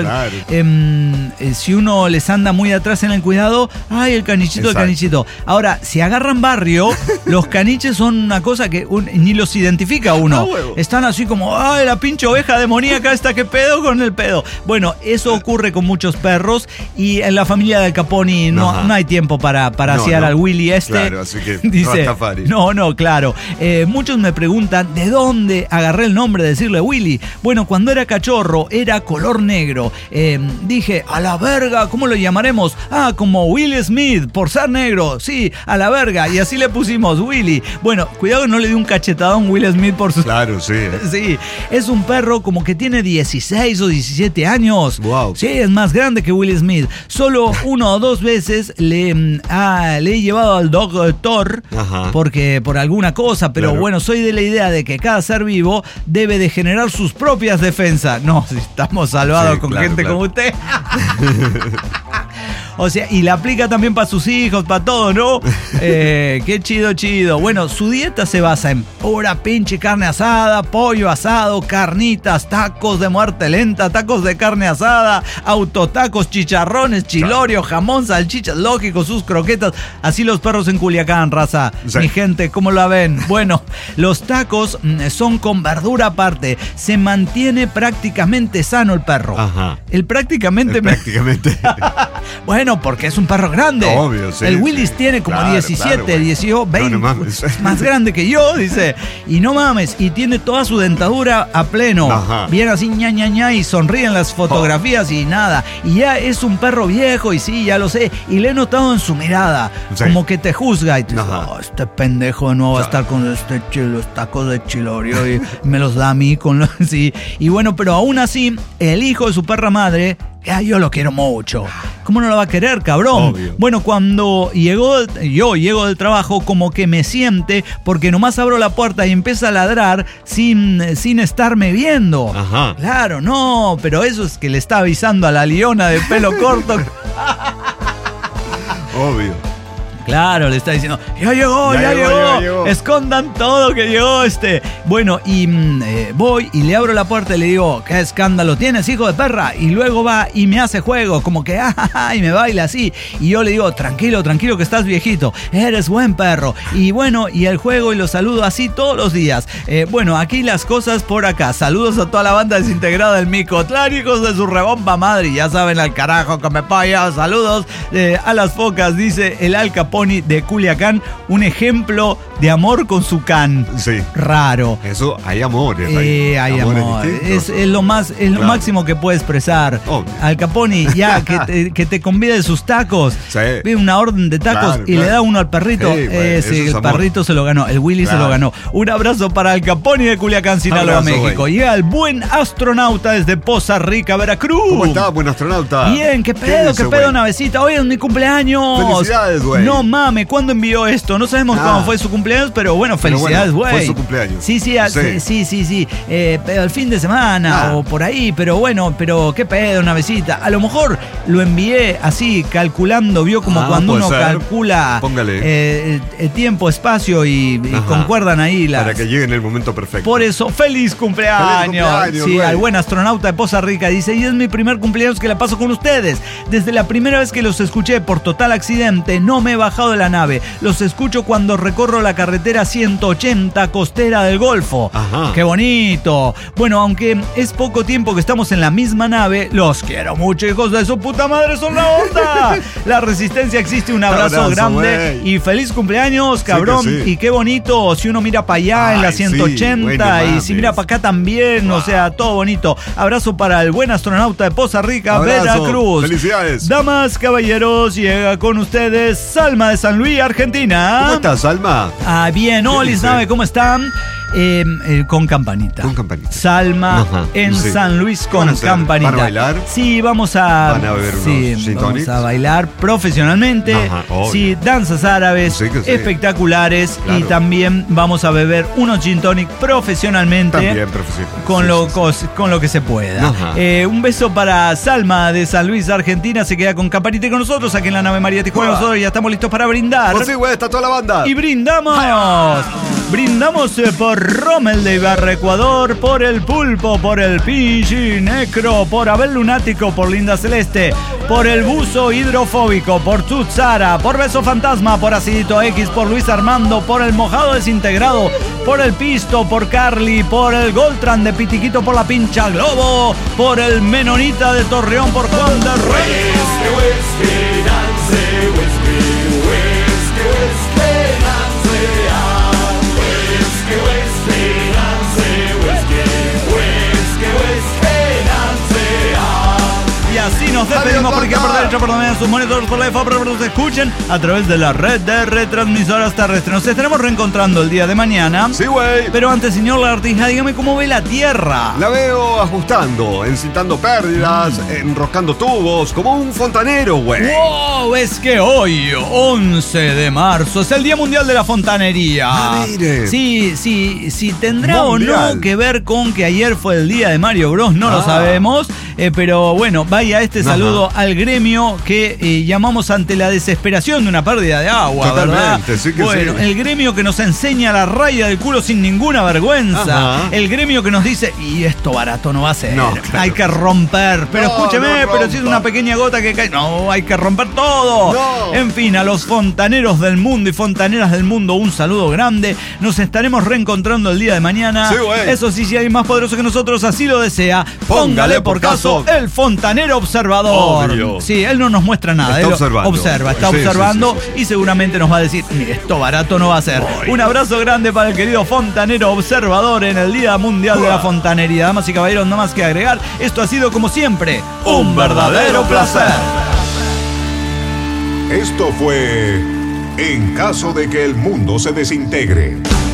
Si uno les anda muy atrás en el cuidado, ¡ay, el canichito! Ahora, si agarran barrio, los caniches son una cosa que ni los identifica uno. Están así como, ¡ay, la pinche oveja demoníaca esta! ¿Qué pedo con el pedo? Bueno, eso ocurre con muchos perros, y en la familia de Al Caponi no hay tiempo para asear al Willy
Claro, así que
dice, claro. Muchos me preguntan de dónde agarré el nombre de decirle Willy. Bueno, cuando era cachorro era color negro. Dije, a la verga, ¿cómo lo llamaremos? Como Will Smith, por ser negro. Sí, a la verga. Y así le pusimos Willy. Bueno, cuidado que no le di un cachetadón Will Smith por su...
Claro, sí.
Sí, es un perro como que tiene 16 o 17 años.
Wow.
Sí, es más grande que Will Smith. Solo 1 o 2 veces le he llevado al doctor porque por alguna cosa, pero bueno, soy de la idea de que cada ser vivo debe de generar sus propias defensas. No, si estamos salvados con gente como usted. O sea, y la aplica también para sus hijos, para todo, ¿no? Qué chido. Bueno, su dieta se basa en pura pinche carne asada, pollo asado, carnitas, tacos de muerte lenta, tacos de carne asada, autotacos, chicharrones, chilorio, jamón, salchichas, lógico, sus croquetas. Así los perros en Culiacán, raza. Mi gente, ¿cómo la ven? Bueno, los tacos son con verdura aparte. Se mantiene prácticamente sano el perro.
Ajá.
El prácticamente... Bueno, porque es un perro grande.
Obvio, sí.
El Willis tiene como 17, 18, 20.
No mames.
Es más grande que yo, dice. Y no mames, y tiene toda su dentadura a pleno.
Ajá.
Bien así, ña, y sonríe en las fotografías y nada. Y ya es un perro viejo, y sí, ya lo sé. Y le he notado en su mirada,
Sí.
como que te juzga. Y te dice,
Ajá.
este pendejo no va a estar con los tacos de chilorio. Y me los da a mí con los... Sí. Y bueno, pero aún así, el hijo de su perra madre... yo lo quiero mucho. ¿Cómo no lo va a querer, cabrón?
Obvio.
Bueno, cuando yo llego del trabajo, como que me siente, porque nomás abro la puerta y empieza a ladrar sin estarme viendo.
Ajá.
Claro, no, pero eso es que le está avisando a la leona de pelo corto.
Obvio.
Claro, le está diciendo, ya llegó. Escondan todo que llegó este. Bueno, y voy y le abro la puerta y le digo, ¿qué escándalo tienes, hijo de perra? Y luego va y me hace juego, como que, y me baila así. Y yo le digo, tranquilo, que estás viejito. Eres buen perro. Y bueno, y el juego y lo saludo así todos los días. Bueno, aquí las cosas por acá. Saludos a toda la banda desintegrada del Micotlán, hijos de su rebomba madre. Ya saben, al carajo, come paya. Saludos a las focas, dice el Al Capone de Culiacán, un ejemplo de amor con su can.
Sí.
Raro.
Eso, hay amores. Hay
amor.
distintos.
Es lo
Claro.
máximo que puede expresar.
Obvio.
Al Capone, ya, que te convide sus tacos.
Sí.
Ve una orden de tacos
Claro,
y le
claro.
da uno al perrito.
Sí, güey, eso es
el
amor.
perrito se lo ganó. El Willy se
Claro.
lo ganó. Un abrazo para Al Capone de Culiacán, Sinaloa,
Abrazo,
México.
güey.
Llega el buen astronauta desde Poza Rica, Veracruz.
¿Cómo está, buen astronauta?
Bien, ¿qué pedo,
güey?
navecita? Hoy es mi cumpleaños.
Felicidades, güey.
No mames, ¿cuándo envió esto? No sabemos cuándo fue su cumpleaños, pero bueno,
Pero
felicidades,
bueno,
güey.
fue su cumpleaños.
Sí. Pero el fin de semana o por ahí, pero bueno, pero qué pedo, navecita. A lo mejor lo envié así, calculando, vio como cuando
puede
uno
ser.
calcula
Póngale.
el tiempo, espacio y
Ajá.
concuerdan ahí las...
Para que llegue en el momento perfecto.
Por eso, ¡feliz cumpleaños!
¡Feliz cumpleaños,
Sí,
güey!
al buen astronauta de Poza Rica dice, y es mi primer cumpleaños que la paso con ustedes. Desde la primera vez que los escuché por total accidente, no me he bajado de la nave. Los escucho cuando recorro la carretera 180 costera del Golfo.
Ajá.
¡Qué bonito! Bueno, aunque es poco tiempo que estamos en la misma nave, los quiero mucho, hijos de su puta madre, son la onda. La resistencia existe, un abrazo grande
güey.
y feliz cumpleaños, cabrón.
Sí.
Y qué bonito, si uno mira para allá en la
Ay, sí,
180
güey, no
y
mames.
si mira para acá también, o sea, todo bonito. Abrazo para el buen astronauta de Poza Rica,
Abrazo.
Veracruz.
Felicidades.
Damas, caballeros, llega con ustedes Salma de San Luis, Argentina.
¿Cómo estás, Alma?
Bien, Olis,
dice?
nave, ¿cómo están? Con campanita.
Con campanita.
Salma
Ajá,
en
sí.
San Luis
¿Qué van
con
a hacer?
campanita.
¿Van a bailar?
Sí, vamos a...
¿Van a beber unos
sí,
gin
vamos
tonics?
a bailar profesionalmente.
Ajá, obvio.
Sí, danzas árabes
Sí que sí.
espectaculares.
Claro.
Y también vamos a beber unos gin tonic profesionalmente.
También profesional.
Con,
Sí,
con lo que se pueda.
Ajá.
Un beso para Salma de San Luis, Argentina. Se queda con campanita y con nosotros aquí en la nave María Tijuana.
Uah.
Nosotros ya estamos listos para brindar.
Pues sí, güey, está toda la banda.
Y brindamos. Brindamos por Rommel de Ibarra, Ecuador, por el Pulpo, por el Pinchi Necro, por Abel Lunático, por Linda Celeste, por el Buzo Hidrofóbico, por Tutsara, por Beso Fantasma, por Acidito X, por Luis Armando, por el Mojado Desintegrado, por el Pisto, por Carly, por el Goltran de Pitiquito, por la Pincha Globo, por el Menonita de Torreón, por Juan de Rey. Y así nos despedimos porque a perder hecho por también sus monitores por la IFA, pero nos escuchen a través de la red de retransmisoras terrestres. Nos estaremos reencontrando el día de mañana.
Sí, güey.
Pero antes, señor Lagartija, dígame cómo ve la Tierra.
La veo ajustando, encintando pérdidas, enroscando tubos, como un fontanero, güey.
¡Wow! Es que hoy, 11 de marzo, es el Día Mundial de la Fontanería.
Ah, mire.
Sí, tendrá o
Mundial.
no que ver con que ayer fue el día de Mario Bros, no lo sabemos. Pero bueno, vaya este saludo al gremio que llamamos ante la desesperación de una pérdida de agua,
Totalmente,
¿verdad?
sí que
bueno,
sí.
el gremio que nos enseña la raya del culo sin ninguna vergüenza.
Ajá.
El gremio que nos dice, y esto barato no va a ser.
No, claro.
Hay que romper. Pero
No,
escúcheme,
no
pero si es
rompa.
una pequeña gota que cae. No, hay que romper todo.
No.
En fin, a los fontaneros del mundo y fontaneras del mundo, un saludo grande. Nos estaremos reencontrando el día de mañana.
Sí, güey.
Eso sí, si hay más poderoso que nosotros, así lo desea. Póngale por caso. llegado el fontanero observador.
Obvio.
Sí, él no nos muestra nada.
Está
él
observando.
Está
Sí,
observando
sí.
y seguramente nos va a decir, mire, esto barato no va a ser. Un abrazo grande para el querido fontanero observador en el Día Mundial de la Fontanería. Damas y caballeros, no más que agregar. Esto ha sido, como siempre, un verdadero placer.
Esto fue En caso de que el mundo se desintegre.